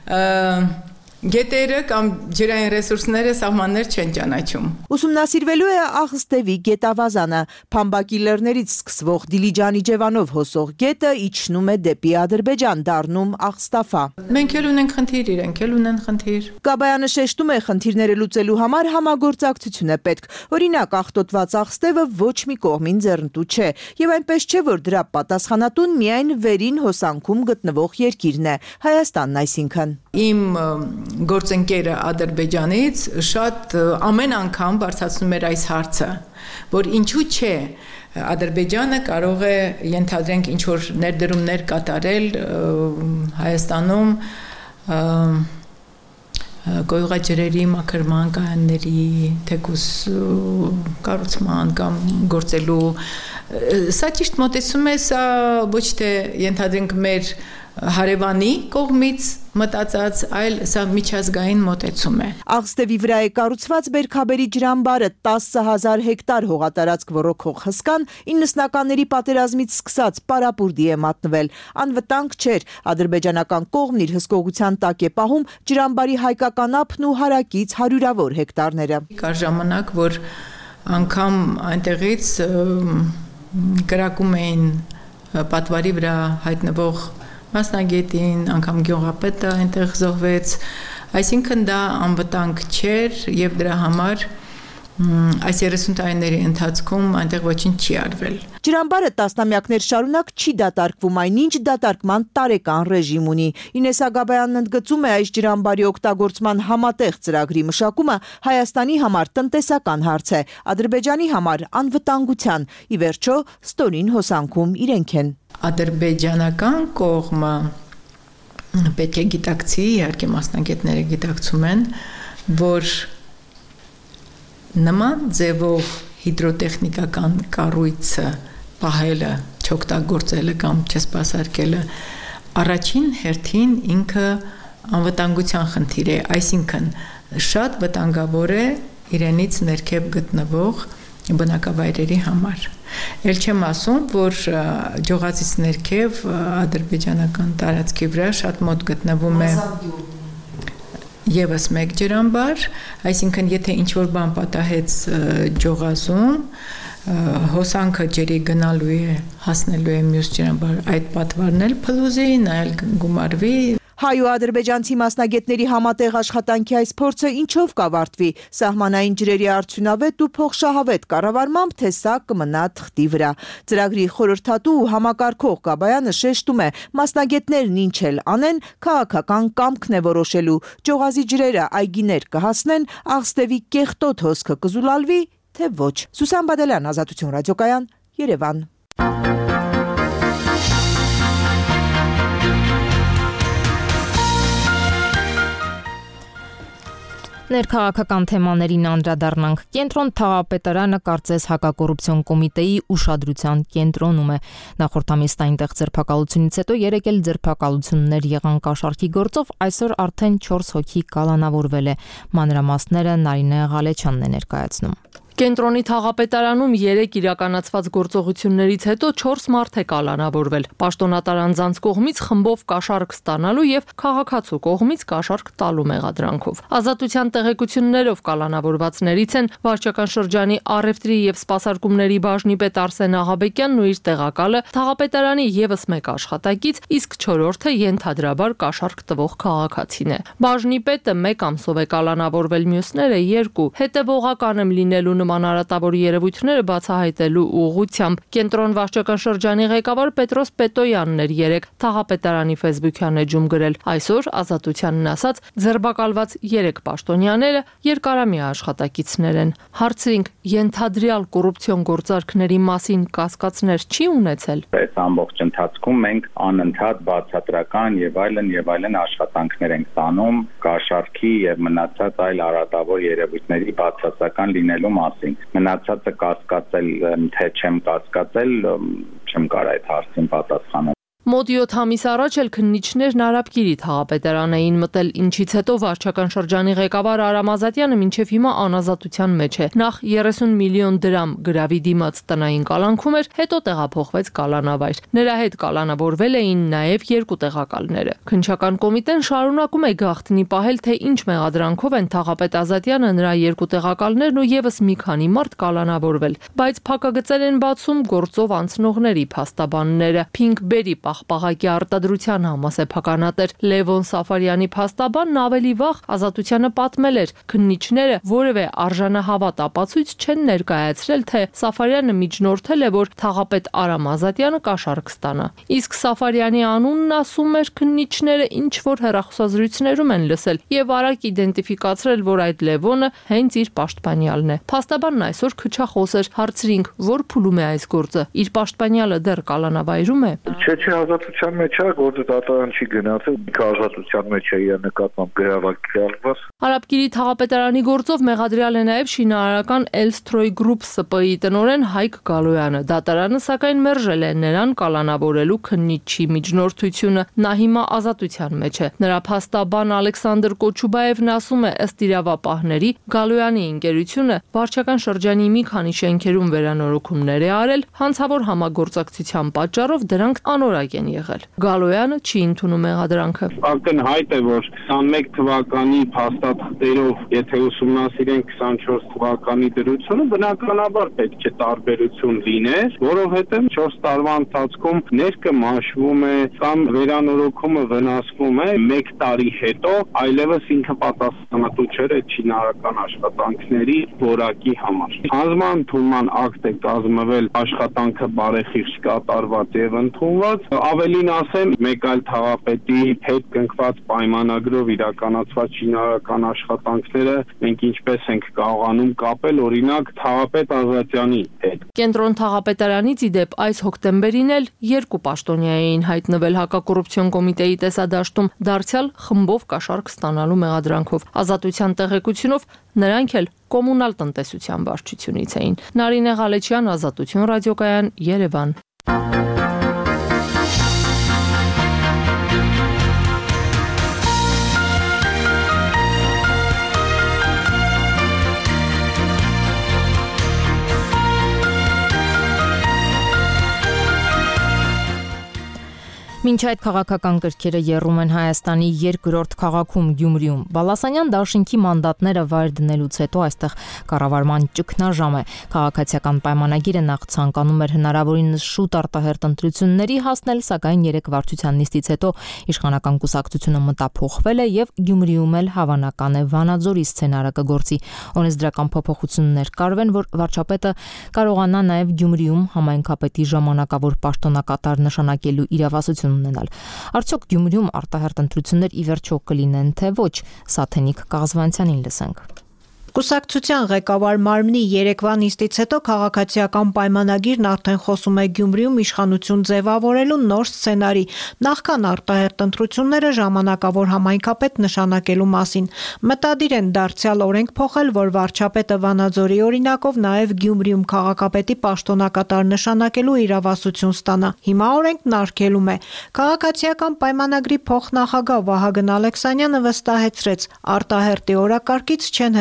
գետերը կամ ջրային ռեսուրսները սահմաններ չեն ճանաչում։ Ուսումնասիրվելու է Աղստևի գետավազանը, Փամբակի լեռներից սկսվող Դիլիջանի ջևանով հոսող գետը իջնում է դեպի Ադրբեջան, դառնում Աղստաֆա։ Մենք էլ ունենք խնդիր, իրենք էլ ունեն խնդիր։ Գաբայանը շեշտում է, խնդիրները լուծելու համար համագործակցություն է պետք։ Օրինակ, աղտոտված Աղստևը ոչ մի կողմին ձեռնտու չէ, եւ այնպես չէ, որ դրա պատասխանատուն միայն վերին հոսանքում գտնվող երկիրն է, Հայաստանն այսինքն։ Իմ գործընկերը Ադրբեջանից շատ ամեն անգամ բարձրացնում էր այս հարցը, որ ինչու չէ Ադրբեջանը կարող է ենթադրենք ինչ որ ներդրումներ կատարել Հայաստանում գոյղաջրերի մաքրման կայանների թեկուս կառուցման կամ գործելու սա ճիշտ մոտեցում է, սա ոչ թե ենթադրենք մեր հարևանի կողմից մտածած, այլ սա միջազգային մոտեցում է։ Աղստևի վրա է կառուցված Բերքաբերի ջրամբարը, տասը հազար հեկտար հողատարածք ոռոգող հսկան իննսնականների պատերազմից սկսած պարապուրդի է մատնվել։ Անվտանգ չէր, ադրբեջանական կողմն իր հսկողության տակ է պահում ջրամբարի հայկական ափն ու հարակից հարյուրավոր հեկտարները։ Կար ժամանակ, որ անգամ այնտեղից կրակում էին պատվարի վրա հայտնվող մասնագետին, անգամ գյուղապետը այնտեղ զոհվեց, այսինքն դա անվտանգ չէր եւ դրա համար այս երեսուն տարիների ընթացքում այնտեղ ոչինչ չի արվել։ Ջրամբարը տասնամյակներ շարունակ չի դատարկվում, այնինչ դատարկման տարեկան ռեժիմ ունի։ Ինես Ագաբայանն ընդգծում է, այս ջրամբարի օգտագործման համատեղ ծրագրի մշակումը Հայաստանի համար տնտեսական հարց է, Ադրբեջանի համար անվտանգության, ի վերջո ստորին հոսանքում իրենք են։ Ադրբեջանական կողմը պետք է գիտակցի, իհարկե մասնագետները գիտակցում են, որ նման ձևով հիդրոտեխնիկական կառույցը պահելը, չօգտագործելը կամ չսպասարկելը առաջին հերթին ինքը անվտանգության խնդիր է, այսինքն շատ վտանգավոր է իրենից ներքև գտնվող բնակավայրերի համար։ Էլ չեմ ասում, որ ջողացից ներքև ադրբեջանական տարածքի վրա շատ մոտ գտնվում է եւս մեկ ջրամբար, այսինքն եթե ինչ որ բան պատահեց ջողազում, հոսանքը ջրի գնալու է, հասնելու է մյուս ջրամբար, այդ պատվարն էլ փլուզի, նայել գումարվի։ Հայ ու ադրբեջանցի մասնագետների համատեղ աշխատանքի այս փորձը ինչով կավարտվի, սահմանային ջրերի արդյունավետ ու փոխշահավետ կառավարմամբ, թե սա կմնա թղթի վրա։ Ծրագրի խորհրդատու ու համակարգող Գաբայանը շեշտում է, մասնագետներն ինչ էլ անեն, քաղաքական կամքն է որոշելու, ջողազի ջրերը այգիներ կհասնեն, Աղստևի կեղտոտ հոսքը կզուլալվի, թե ոչ։ Սուսան Բադալյան, Ազատություն ռադիոկայան, Երևան։ Ներքաղաքական թեմաներին անդրադառնանք։ Կենտրոն Թաղապետարանը կարծես հակակոռուպցիոն կոմիտեի ուշադրության կենտրոնում է։ Նախորդ ամիսն այնտեղ ձերբակալությունից հետո երեք էլ ձերբակալություններ եղան կաշառքի գործով, այսօր արդեն չորս հոգի կալանավորվել է։ Մանրամասները Նարինե Ղալեչյանն է ներկայացնում։ Կենտրոնի թաղապետարանում երեք իրականացված գործողություններից հետո չորս մարդ է կալանավորվել։ Պաշտոնատար անձանց կողմից խմբով կաշառք ստանալու եւ քաղաքացու կողմից կաշառք տալու մեղադրանքով։ Ազատության տեղեկություններով կալանավորվածներից են վարչական շրջանի առևտրի եւ սպասարկումների բաժնի պետ Արսեն Աղաբեկյանն ու իր տեղակալը, թաղապետարանի եւս մեկ աշխատակից, իսկ չորրորդը ենթադրաբար կաշառք տվող քաղաքացին է։ Բաժնի պետը մեկ ամսով է կալանավորվել, մյուսները երկու։ Հետևողական եմ լինելու նման արատավոր երևույթները բացահայտելու ուղղությամբ Կենտրոն վարչական շրջանի ղեկավար Պետրոս Պետոյանն էր երեկ թաղապետարանի Facebook-յան էջում գրել. այսօր ազատությանն ասած ձերբակալված երեք պաշտոնյաները երկարամյա աշխատակիցներ են։ Հարցրինք, ենթադրյալ կոռուպցիոն գործարքների մասին կասկածներ չի ունեցել։ Այս ամբողջ ընթացքում մենք անընդհատ բացատրական եւ այլն եւ այլն աշխատանքներ ենք տանում կաշառքի եւ մնացած այլ արատավոր երևույթների բացասական լինելու մասին։ Մնացածը կասկածել, թե չեմ կասկածել, չեմ կարող այդ հարցին պատասխանել։ Մոտ յոթ ամիս առաջ էլ քննիչներն Արաբկիրի թաղապետարան էին մտել, ինչից հետո վարչական շրջանի ղեկավար Արամ Ազատյանը մինչև հիմա անազատության մեջ է։ Նախ երեսուն միլիոն դրամ գրավի դիմաց տնային կալանքում էր, հետո տեղափոխվեց կալանավայր։ Նրա հետ կալանավորվել էին նաև երկու տեղակալները։ Քննչական կոմիտեն շարունակում է գաղտնի պահել, թե ինչ մեղադրանքով են թաղապետ Ազատյանը, նրա երկու տեղակալներն ու եւս մի քանի մարդ կալանավորվել, բայց փակագծեր են բացում գործով անցնողների փաստաբանները։ Փինգբերի պաղպաղակի արտադրության համասեփականատեր Լևոն Սաֆարյանի փաստաբանն ավելի վաղ Ազատությանը պատմել էր, քննիչները որևէ արժանահավատ ապացույց չեն ներկայացրել, թե Սաֆարյանը միջնորդել է, որ թաղապետ Արամ Ազատյանը կաշառք ստանա։ Իսկ Սաֆարյանի անունն, ասում էր, քննիչները ինչ որ հեռախոսազրույցներում են լսել եւ արագ իդենտիֆիկացրել, որ այդ Լևոնը հենց իր պաշտպանյալն է։ Փաստաբանն այսօր քչախոս էր, հարցրինք, որ փուլում է այս գործը, իր պաշտպանյալը դեռ կալանավայրում է։ Չէ, չէ, ազատության մեջ է, գործը դատարան չի գնացել, ազատության մեջ է իր նկատմամբ գրավակալված։ Արաբկիրի թաղապետարանի գործով մեղադրյալ է նաև շինարարական Elstroy Group Ս Պ Ի տնօրեն Հայկ Գալոյանը։ Դատարանը սակայն մերժել է նրան կալանավորելու քննիչի միջնորդությունը։ Նա հիմա ազատության մեջ է։ Նրա փաստաբան Ալեքսանդր Կոչուբաևն ասում է, ըստ իրավապահների, Գալոյանի ընկերությունը վարչական շրջանի մի քանի շենքերում վերանորոգումներ է արել, հանցավոր համագործակցության պատճառով դրանք անորակ են եղել։ Գալոյանը չի ընդունում մեղադրանքը։ Ակնհայտ է, որ քսանմեկ թվականի փաստաթղթերով, եթե ուսումնասիրենք քսանչորս թվականի դրությունը, բնականաբար պետք է տարբերություն լիներ, որովհետև չորս տարվա ընթացքում ներկը մաշվում է կամ վերանորոգումը վնասվում է մեկ տարի հետո, այլևս ինքը պատասխանատու չէր այդ շինարարական աշխատանքների որակի համար։ Հանձնման ակտ է կազմվել աշխատանքը բարեխիղճ կատարված եւ ընդունված, ավելին ասեմ, մեկ այլ թաղապետի հետ կնքված պայմանագրով իրականացված շինարարական աշխատանքները մենք ինչպես ենք կարողանում կապել, օրինակ թաղապետ Ազատյանի հետ։ Կենտրոն թաղապետարանից ի դեպ այս հոկտեմբերին էլ երկու պաշտոնյա էին հայտնվել հակակոռուպցիոն կոմիտեի տեսադաշտում, դարձյալ խմբով կաշառք ստանալու մեղադրանքով։ Ազատության տեղեկությունով նրանք էլ կոմունալ տնտեսության վարչությունից էին։ Նարինե Ղալեչյան, Ազատություն ռադիոկայան, Երևան։ Մինչ այդ քաղաքական կրքերը եռում են Հայաստանի երկրորդ քաղաքում Գյումրիում։ Բալասանյան դաշինքի մանդատները վայր դնելուց հետո այստեղ կառավարման ճգնաժամ է։ Քաղաքացիական պայմանագիրը նախ ցանկանում էր հնարավորինս շուտ արտահերտ ընտրությունների հասնել, սակայն երեք վարչության նիստից հետո իշխանական կուսակցությունը մտափոխվել է եւ Գյումրիում էլ հավանական է Վանաձորի սցենարը կգործի։ Օրենսդրական փոփոխություններ կարվեն, որ վարչապետը կարողանա նաեւ Գյումրիում համայնքապետի ժամանակավոր պաշտոնակատար նշանակելու իրավասություն ունենալ։ Արդյոք Գյումրիում արտահերտ ընտրություններ ի վերջո կլինեն, թե ոչ, Սաթենիկ Կաղզվանցյանին լսենք։ Կուսակցության ղեկավար Մարմնի երեկվա նիստից հետո քաղաքացիական պայմանագիրն արդեն խոսում է Գյումրիում իշխանություն ձևավորելու նոր սցենարի, նախքան արտահերտ ընտրությունները ժամանակավոր համայնքապետ նշանակելու մասին։ Մտադիր են դարձյալ օրենք փոխել, որ վարչապետը Վանաձորի օրինակով նաև Գյումրիում քաղաքապետի պաշտոնակատար նշանակելու իրավասություն ստանա։ Հիմա օրենքն արգելում է։ Քաղաքացիական պայմանագրի փոխնախագահ Վահագն Ալեքսանյանը վստահեցրեց, արտահերտի օրակարգից չեն հրաժարվել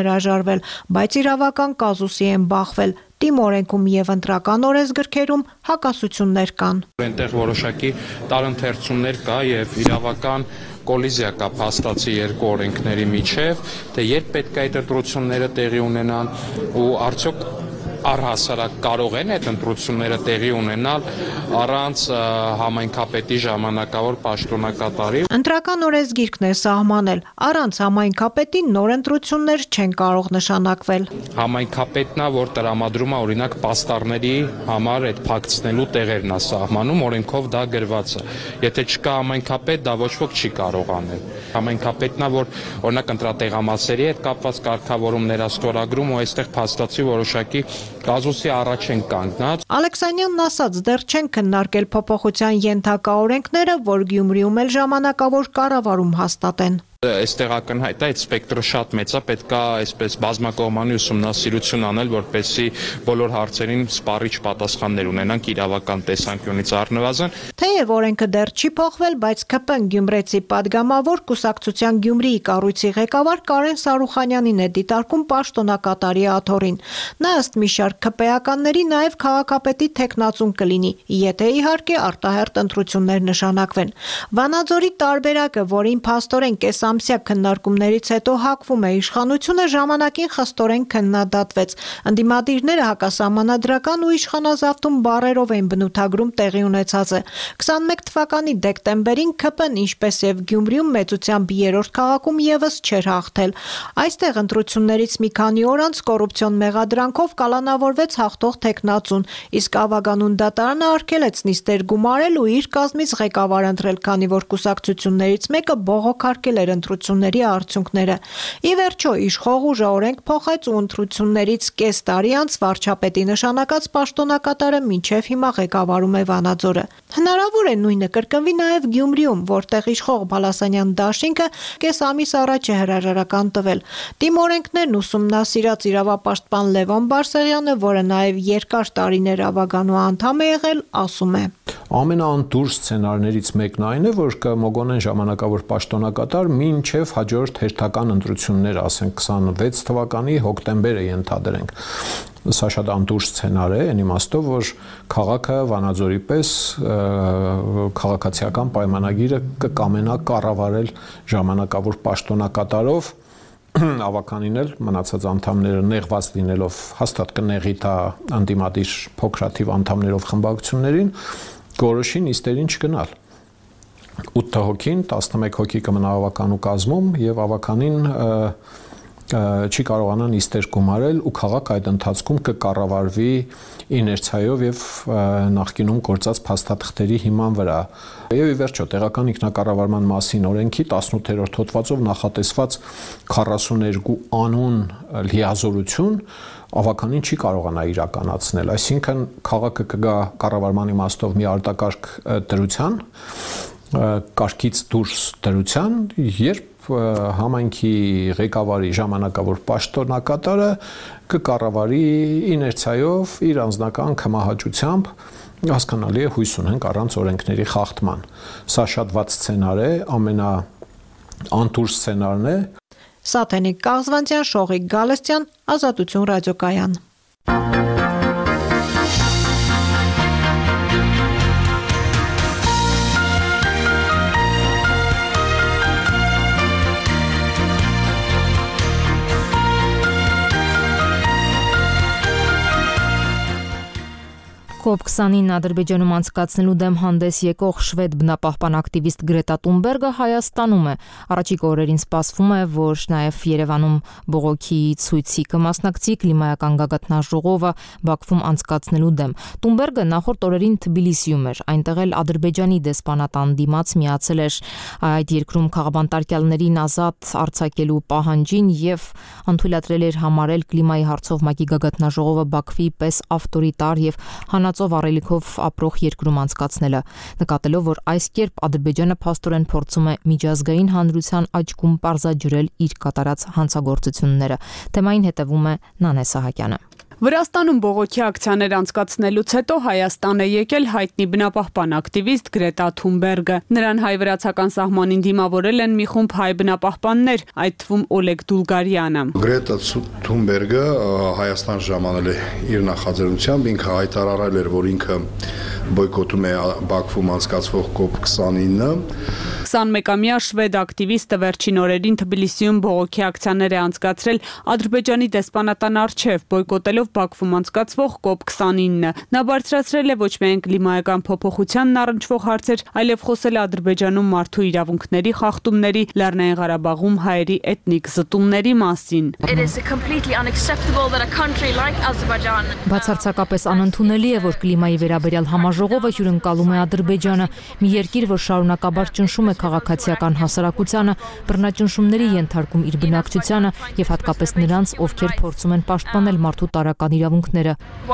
կատարվել, բայց իրավական կազուսի են բախվել։ Տիմ օրենքում եւ ընտրական օրենսգրքերում հակասություններ կան։ Այնտեղ որոշակի տարընթերցումներ կա եւ իրավական կոլիզիա կա փաստացի երկու օրենքների միջև, թե երբ պետք է այդ ընտրությունները տեղի ունենան ու արդյոք առհասարակ կարող են այդ ընտրությունները տեղի ունենալ առանց համայնքապետի ժամանակավոր պաշտոնակատարի։ Ընտրական օրենսգիրքն է սահմանել, առանց համայնքապետի նոր ընտրություններ չեն կարող նշանակվել։ Համայնքապետն է, որ տրամադրում է օրինակ պաստառների համար այդ փակցնելու տեղերն է սահմանում, օրենքով դա գրված է։ Եթե չկա համայնքապետ, դա ոչ ոք չի կարող անել։ Համայնքապետն է, որ օրինակ ընտրատեղամասերի հետ կապված կարգավորումներ է ստորագրում ու այստեղ փաստացի որոշակի կազուսի առաջ են կանգնած։ Ալեքսանյանն ասաց, դեռ չեն քննարկել փոփոխության ենթակա օրենքները, որ Գյումրիում էլ ժամանակավոր կառավարում հաստատեն։ Այստեղ ակնհայտ է, այդ սպեկտրը շատ մեծ է, պետք է այսպես բազմակողմանի ուսումնասիրություն անել, որպեսզի բոլոր հարցերին սպառիչ պատասխաններ ունենանք իրավական տեսանկյունից առնվազն։ Թեև օրենքը դեռ չի փոխվել, բայց ՔՊ Գյումրեցի падգամավոր կուսակցության Գյումրիի կառույցի ղեկավար Կարեն Սարուխանյանին է դիտարկում պաշտոնակատարի աթոռին։ Նա ըստ մի շարք ՔՊ-ականների նաև քաղաքապետի թեկնածուն կլինի, եթե իհարկե արտահերթ ընտրություններ նշանակվեն։ Վանաձորի տարբերակը, որին փաստորեն կես ամսյա քննարկումներից հետո հակվում է իշխանությունը, ժամանակին խստորեն քննադատվեց։ Ընդդիմադիրները հակասահմանադրական ու իշխանազավթում բառերով էին բնութագրում տեղի ունեցածը։ քսանմեկ թվականի դեկտեմբերին ՔՊ-ն, ինչպես եւ Գյումրիում, մեծությամբ երրորդ քաղաքում եւս չէր հաղթել։ Այստեղ ընտրություններից մի քանի օր անց կոռուպցիոն մեղադրանքով կալանավորվեց հաղթող թեկնածուն, իսկ Ավագանուն դատարանը արգելեց նիստեր գումարել ու իր կազմից ղեկավար ընտրել, քանի որ կուսակցություններից մեկը բողոքարկել էր ընտրությունների արդյունքները։ Ի վերջո իշխող ուժը օրենք փոխեց ու ընտրություններից կես տարի անց վարչապետի նշանակած պաշտոնակատարը մինչև հիմա ղեկավարում է Վանաձորը։ Հնարավոր է նույնը կրկնվի նաև Գյումրիում, որտեղ իշխող Բալասանյան դաշինքը կես ամիս առաջ է հրաժարական տվել։ Տիմ օրենքներն ուսումնասիրած իրավապաշտպան Լևոն Բարսեղյանը, որը նաև երկար տարիներ Ավագանու անդամ է եղել, ասում է. Ամենաանտուր սցենարներից մեկն այն է, որ կմոգոնեն ժամանակավոր պաշտոնակատար մինչև հաջորդ հերթական ընտրություններ, ասենք քսանվեց թվականի հոկտեմբերը ենթադրենք։ Սա շատ անտուր սցենար է, այն իմաստով, որ քաղաքը Վանաձորի պես քաղաքացիական պայմանագիրը կկամենա կառավարել ժամանակավոր պաշտոնակատարով, ավականին էլ մնացած անդամները նեղված լինելով հաստատ կնեղի դա անդիմադիր փոքրաթիվ անդամներով խմբակցություններին, գորոշի նիստերին չգնալ։ ութ հոգին, տասնմեկ հոգի կմնա ավականու կազմում եւ ավականին չի կարողանա նիստեր գումարել ու քաղաք այդ ընթացքում կկառավարվի իներցիայով եւ նախկինում գործած փաստաթղթերի հիման վրա։ Եվ ի վերջո տեղական ինքնակառավարման մասին օրենքի տասնութերորդ հոդվածով նախատեսված քառասուներկու անուն լիազորություն ավականին չի կարողանա իրականացնել, այսինքն քաղաքը կգա կառավարման իմաստով մի արտակարգ դրության, կարգից դուրս դրության, երբ համայնքի ղեկավարի ժամանակավոր պաշտոնակատարը կկառավարի իներցիայով իր անձնական կմահաճությամբ, հասկանալի է հույս ունենք առանց օրենքների խախտման։ Սա շատ վատ սցենար է, ամենաանտուր սցենարն է։ Սաթենիկ Կաղզվանցյան, Շողիկ Գալստյան, Ազատություն ռադիոկայան։ կոպ քսանինը Ադրբեջանում անցկացնելու դեմ հանդես եկող շվեդ բնապահպան ակտիվիստ Գրետա Թունբերգը Հայաստանում է։ Առաջիկա օրերին սպասվում է, որ նաև Երևանում բողոքի ցույցի կմասնակցի կլիմայական գագաթնաժողովը Բաքվում անցկացնելու դեմ։ Թունբերգը նախորդ օրերին Թբիլիսիում էր, այնտեղ էլ Ադրբեջանի դեսպանատան դիմաց միացել էր այդ երկրում քաղաքապետարներին ազատ արձակելու պահանջին եւ անթույլատրել էր համարել կլիմայի հարցով ՄԱԿ-ի գագաթնաժողովը Բաքվի պես ավտորիտար եւ հանածով առելիքով ապրող երկրում անցկացնելը, նկատելով, որ այս կերպ Ադրբեջանը փաստորեն փորձում է միջազգային հանրության աչքում պարզաջրել իր կատարած հանցագործությունները։ Թեմային հետևում է Նանե Սահակյանը։ Վրաստանում բողոքի ակցիաներ անցկացնելուց հետո Հայաստան է եկել հայտնի բնապահպան ակտիվիստ Գրետա Թունբերգը։ Նրան հայ-վրացական սահմանին դիմավորել են մի խումբ հայ բնապահպաններ, այդ թվում Օլեգ Դուլգարյանը։ Գրետա Թունբերգը Հայաստան ժամանել է իր նախաձեռնությամբ, ինքը հայտարարել էր, որ ինքը բոյկոտում է Բաքվում անցկացվող կոպ քսանինը։ քսանմեկամյա շվեդ ակտիվիստը վերջին օրերին Թբիլիսիում բողոքի ակցիաներ է անցկացրել Ադրբեջանի դեսպանատան առջև, բոյկոտելով Բաքվում անցկացվող կոպ քսանինը։ Նա բարձրացրել է ոչ միայն կլիմայական փոփոխությանն առնչվող հարցեր, այլև խոսել է Ադրբեջանում մարդու իրավունքների խախտումների, Լեռնային Ղարաբաղում հայերի էթնիկ զտումների մասին։ Բացարձակապես անընդունելի է, որ կլիմայի վերաբերյալ համաժողովը հյուրընկալում է Ադրբեջանը, մի երկիր, որ շարունակաբար ճնշում է քաղաքացիական հասարակությանը, բռնաճնշումների ենթարկում իր բնակչությանը եւ հատկապես նրանց, ովքեր փորձում են պաշտպանել մարդու տարրական իրավունքները։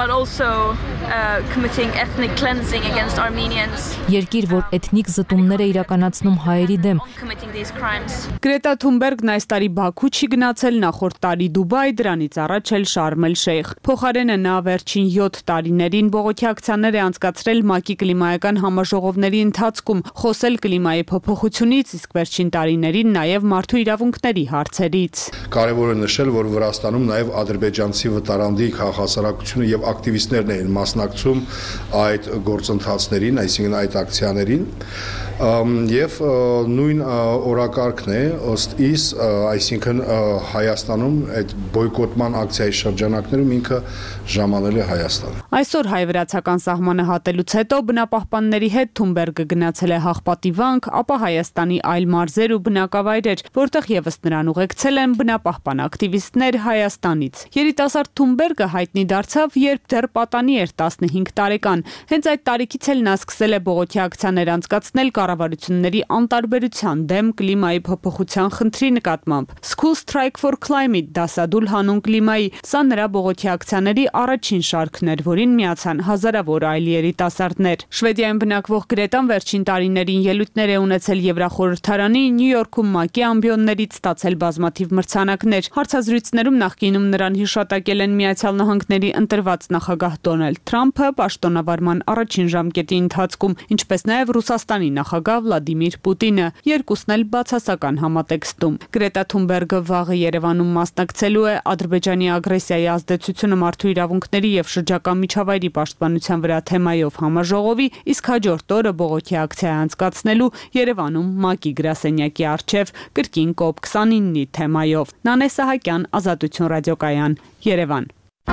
Երկիր, որ էթնիկ զտումներ է իրականացնում հայերի դեմ։ Գրետա Թունբերգն այս տարի Բաքու չի գնացել, նախորդ տարի Դուբայ, դրանից առաջ էլ Շարմ էլ Շեյխ։ Փոխարենը նա վերջին յոթ տարիներին բողոքի ակցիաներ է անցկացրել ՄԱԿ-ի կլիմայական համաժողովների ընթացքում, խոսել կլիմայի փոփոխությունից, իսկ վերջին տարիներին նաև մարդու իրավունքների հարցերից։ Կարևոր է նշել, որ Վրաստանում նաև ադրբեջանցի վտարանդի քաղաքասարակությունը եւ ակտիվիստներն են մասնակցում այդ գործընթացներին, այսինքն այդ ակցիաներին, եւ նույն օրակարգն է ըստ իս, այսինքն Հայաստանում այդ բոյկոտման ակցիայի շրջանակներում ինքը ժամանել է Հայաստան։ Այսօր հայ-վրացական սահմանը հատելուց հետո բնապահպանների հետ Թունբերգը գնացել է Հաղպատի վանք, ապա Հայաստանի այլ մարզեր ու բնակավայրեր, որտեղ եւս նրան ուղեկցել են բնապահպան ակտիվիստներ Հայաստանից։ Երիտասարդ Թունբերգը հայտնի դարձավ, երբ դեռ պատանի էր տասնհինգ տարեկան։ Հենց այդ տարիքից էլ նա սկսել է բողոքի ակցիաներ անցկացնել կառավարությունների անտարբերության դեմ կլիմայի փոփոխության խնդրի նկատմամբ։ School Strike for Climate դասադուլ հանուն կլիմայի, սա նրա բողոքի ակցիաների առաջին շարքն էր, որին միացան հազարավոր այլ երիտասարդներ։ Շվեդիայում բնակվող Գրետան վերջին տարիներին ելույթներ է ունեցել Եվրախորհրդարանի, Նյու Յորքում ՄԱԿ-ի ամբիոններից, ստացել բազմաթիվ մրցանակներ։ Հարցազրույցներում նախկինում նրան հիշատակել են Միացյալ Նահանգների ընտրված նախագահ Դոնալդ Թրամփը պաշտոնավարման առաջին ժամկետի ընթացքում, ինչպես նաև Ռուսաստանի նախագահ Վլադիմիր Պուտինը, երկուսն էլ բացասական համատեքստում։ Գրետա Թունբերգը վաղը Երևանում մասնակցելու է Ադրբեջանի ագրեսիայի ազդեցությունը մարդու իրավունքների եւ շրջակա միջավայրի պաշտպանության վրա թեմայով համաժողովի, իսկ հաջորդ օրը բողոքի ակցիա անցկացնելու Երևանում ՄԱԿ-ի գրասենյակի առջև կրկին կոպ քսանինի թեմայով։ Նանե Սահակյան, Ազատություն ռադիոկայան, Երևան։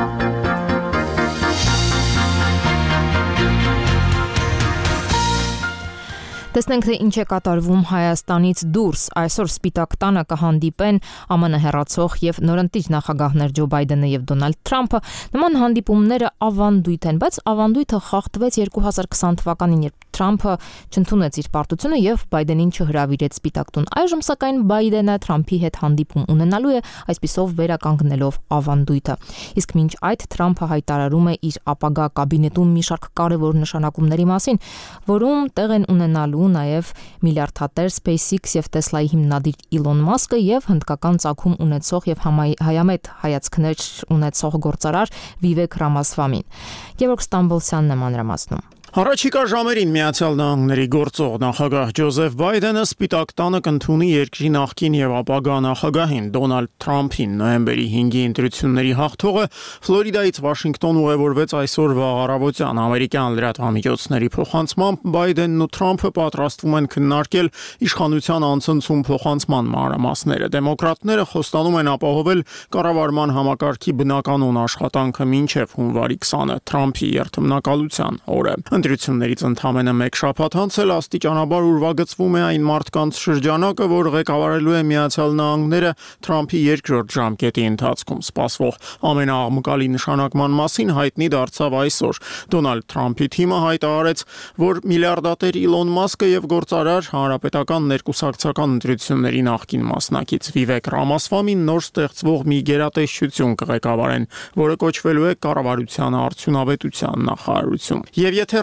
Տեսնենք, թե ինչ է կատարվում Հայաստանից դուրս։ Այսօր Սպիտակ տանը կհանդիպեն ԱՄՆ հեռացող եւ նորընտիր նախագահներ Ջո Բայդենը եւ Դոնալդ Թրամփը։ Նման հանդիպումները ավանդույթ են, բայց ավանդույթը խախտվեց երկու հազար քսան թվականին, երբ Թրամփը չընդունեց իր պարտությունը եւ Բայդենին չհրավիրեց Սպիտակ տուն։ Այժմ սակայն Բայդենը Թրամփի հետ հանդիպում ունենալու է, այսպիսով վերականգնելով ավանդույթը։ Իսկ մինչ այդ Թրամփը հայտարարում է իր ապագա կաբինետում մի շարք կարևոր նշանակումների մասին, որում տեղ են ունենալու նաև միլիարդատեր SpaceX եւ Tesla-ի հիմնադիր Իլոն Մասկը եւ հնդկական ծագում ունեցող եւ հայամետ հայացքներ ունեցող գործարար Վիվեք Ռամասվամին։ Գևորգ Ստամբոլցյանն է մանրամասնում։ Առաջիկա ժամերին Միացյալ Նահանգների գործող նախագահ Ջոզեֆ Բայդենը Սպիտակ տանը կընդունի երկրի նախկին եւ ապագա նախագահին Դոնալդ Թրամփին։ Նոյեմբերի հինգի ընտրությունների հաղթողը Ֆլորիդայից Վաշինգտոն ուղևորվեց այսօր վաղ առավոտյան։ Ամերիկյան լրատվամիջոցների փոխանցմամբ Բայդենն ու Թրամփը պատրաստվում են քննարկել իշխանության անցնցում փոխանցման մանրամասները։ Դեմոկրատները խոստանում են ապահովել կառավարման համակարգի բնականոն աշխատանքը մինչև հունվարի քսանը, Թրամփի երթմնակալության օրը։ Ընտրություններից ընդամենը մեկ շաբաթ անց էլ աստիճանաբար ուրվագծվում է այն մարդկանց շրջանակը, որ ղեկավարելու է Միացյալ Նահանգները Թրամփի երկրորդ ժամկետի ընթացքում։ Սպասվող ամենաաղմկալի նշանակման մասին հայտնի դարձավ այսօր։ Դոնալդ Թրամփի թիմը հայտարարեց, որ միլիարդատեր Իլոն Մասկը եւ գործարար հանրապետական ներկուսակցական ընտրությունների նախկին մասնակից Վիվեք Ռամասվամին նոր ստեղծվող մի գերատեսչություն կղեկավարեն, որը կոչվելու է կառավարության արդյունավետության նախարարություն։ Եվ եթե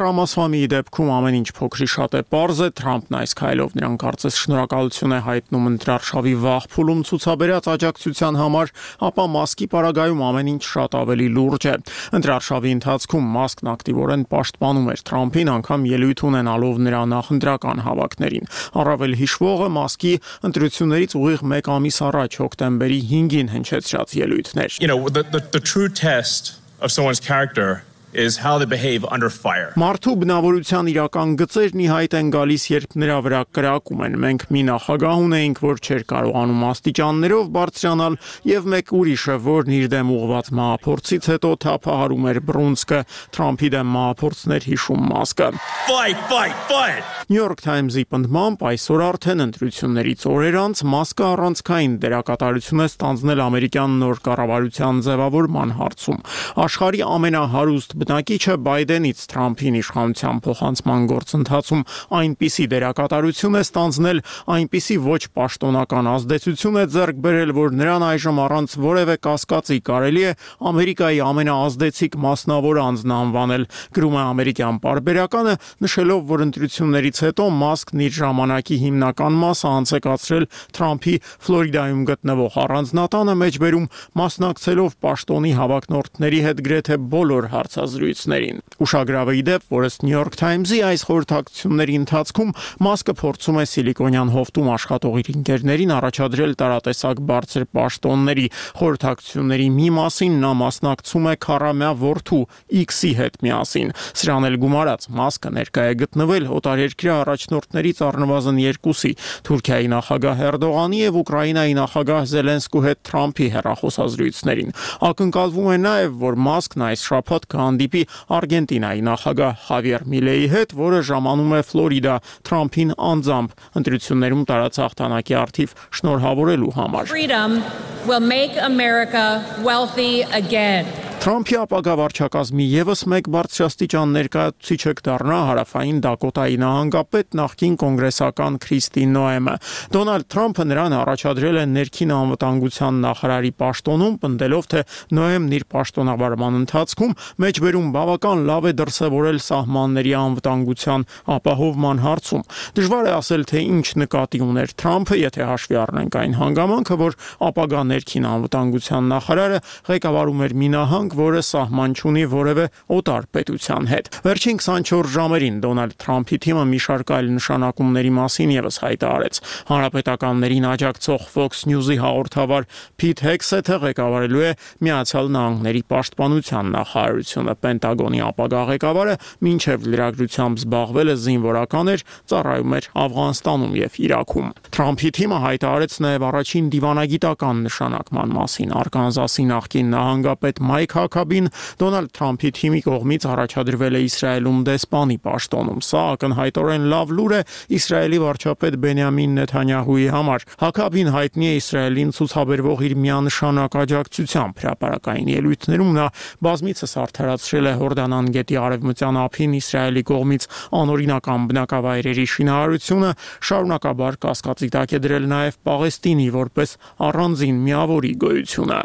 Ռամասվամիի դեպքում ամեն ինչ փոքրի շատ է պարզ է, Թրամփն այս քայլով նրան կարծես շնորհակալություն է հայտնում ընտրարշավի վաղ փուլում ցուցաբերած աջակցության համար, ապա Մասկի պարագայում ամեն ինչ շատ ավելի լուրջ է։ Ընտրարշավի ընթացքում Մասկն ակտիվորեն պաշտպանում էր Թրամփին, անգամ ելույթ ունենալով նրա նախընտրական հավաքներին։ Առավել հիշվողը Մասկի ընտրություններից ուղիղ մեկ ամիս առաջ հոկտեմբերի հինգին հնչեցրած ելույթներ։ You know, the, the, the true test of someone's character is how they behave under fire. Մարդու բնավորության իրական գծերն ի հայտ են գալիս, երբ նրա վրա կրակում են։ Մենք մի նախագահ ունեինք, որ չէր կարողանում աստիճաններով բարձրանալ, եւ մեկ ուրիշը, որն իր դեմ ուղղված մահափորձից հետո թափահարում էր բռունցքը, Թրամփի դեմ մահափորձներ հիշում Մասկը։ Fight, fight, fight. New York Times-ի պնդմամբ այսօր արդեն ընտրություններից օրեր անց Մասկը առանցքային դերակատարություն է ստանձնել ամերիկյան նոր կառավարության ձևավորման հարցում։ Աշխարհի ամենահարուստ բնակիչը Բայդենից Թրամփին իշխանության փոխանցման գործընթացում այնպիսի դերակատարություն է ստանձնել, այնպիսի ոչ պաշտոնական ազդեցություն է ձեռք բերել, որ նրան այժմ առանց որևէ կասկածի կարելի է Ամերիկայի ամենաազդեցիկ մասնավոր անձն անվանել, գրում է ամերիկյան պարբերականը, նշելով, որ ընտրություններից հետո Մասկն իր ժամանակի հիմնական մասը անցեկացրել Թրամփի Ֆլորիդայում գտնվող առանձնատանը մեջբերում, մասնակցելով պաշտոնի հավակնորդների հետ գրեթե բոլոր հարցազրույցներին։ Ուշագրավ է ի դեպ, որ ըստ New York Times-ի այս խորհրդակցությունների ընթացքում Մասկը փորձում է Սիլիկոնյան հովտում աշխատող իր ընկերներին առաջադրել տարատեսակ բարձր պաշտոնների։ Խորհրդակցությունների մի մասին նա մասնակցում է քառամյա որդու X-ի հետ միասին։ Սրան էլ գումարած Մասկը ներկա է գտնվել օտարերկրյա առաջնորդներից առնվազն երկուսի՝ Թուրքիայի նախագահ Էրդողանի եւ Ուկրաինայի նախագահ Զելենսկու հետ Թրամփի հեռախոսազրույցներին։ Ակնկալվում է նաեւ, որ Մասկն այս շաբաթ կհանդիպի Արգենտինայի նախագահ Խավիեր Միլեի հետ, որը ժամանում է Ֆլորիդա Թրամփին անձամբ ընտրություններում տարած հաղթանակի առթիվ շնորհավորելու համար։ Freedom will make America wealthy again. Թրամփի ապագա վարչակազմի եւս մեկ բարձրաստիճան ներկայացուցիչը կդառնա հարավային Դակոտայի նահանգապետ նախկին կոնգրեսական Քրիստի Նոեմը։ Դոնալդ Թրամփը նրան առաջադրել է ներքին անվտանգության նախարարի պաշտոնում, պնդելով, թե Նոեմն իր պաշտոնավարման ընթացքում մեջբերում բավական լավ է դրսևորել սահմանների անվտանգության ապահովման հարցում։ Դժվար է ասել, թե ինչ նկատի ուներ Թրամփը, եթե հաշվի առնենք այն հանգամանքը, որ ապագա ներքին անվտանգության նախարարը ղեկավարում էր մի նահանգ, որը սահման չունի որևէ օտար պետության հետ։ Վերջին քսանչորս ժամերին Դոնալդ Թրամփի թիմը մի շարք այլ նշանակումների մասին եւս հայտարարեց։ Հանրապետականներին աջակցող Fox News-ի հաղորդավար Փիթ Հեքսեթը ղեկավարելու է Միացյալ Նահանգների պաշտպանության նախարարությունը։ Պենտագոնի ապագա ղեկավարը մինչև լրագրությամբ զբաղվել է զինվորական էր, ծառայում էր Աֆղանստանում եւ Իրաքում։ Թրամփի թիմը հայտարարեց նաեւ առաջին դիվանագիտական նշանակման մասին։ Արկանզասի նախկին նահանգապետ Մայք Հաքաբին Դոնալդ Թրամփի թիմի կողմից առաջադրվել է Իսրայելում դեսպանի պաշտոնում։ Սա ակնհայտորեն լավ լուր է Իսրայելի վարչապետ Բենյամին Նեթանյահուի համար։ Հաքաբին հայտնի է Իսրայելին ցուցաբերվող իր միանշանակ աջակցությամբ։ Հրապարակային ելույթներում նա բազմիցս արդարացրել է Հորդանան գետի արևմտյան ափին Իսրայելի կողմից անօրինական բնակավայրերի շինարարությունը, շարունակաբար կասկածի տակ է դրել նաև Պաղեստինի որպես առանձին միավորի գոյությունը։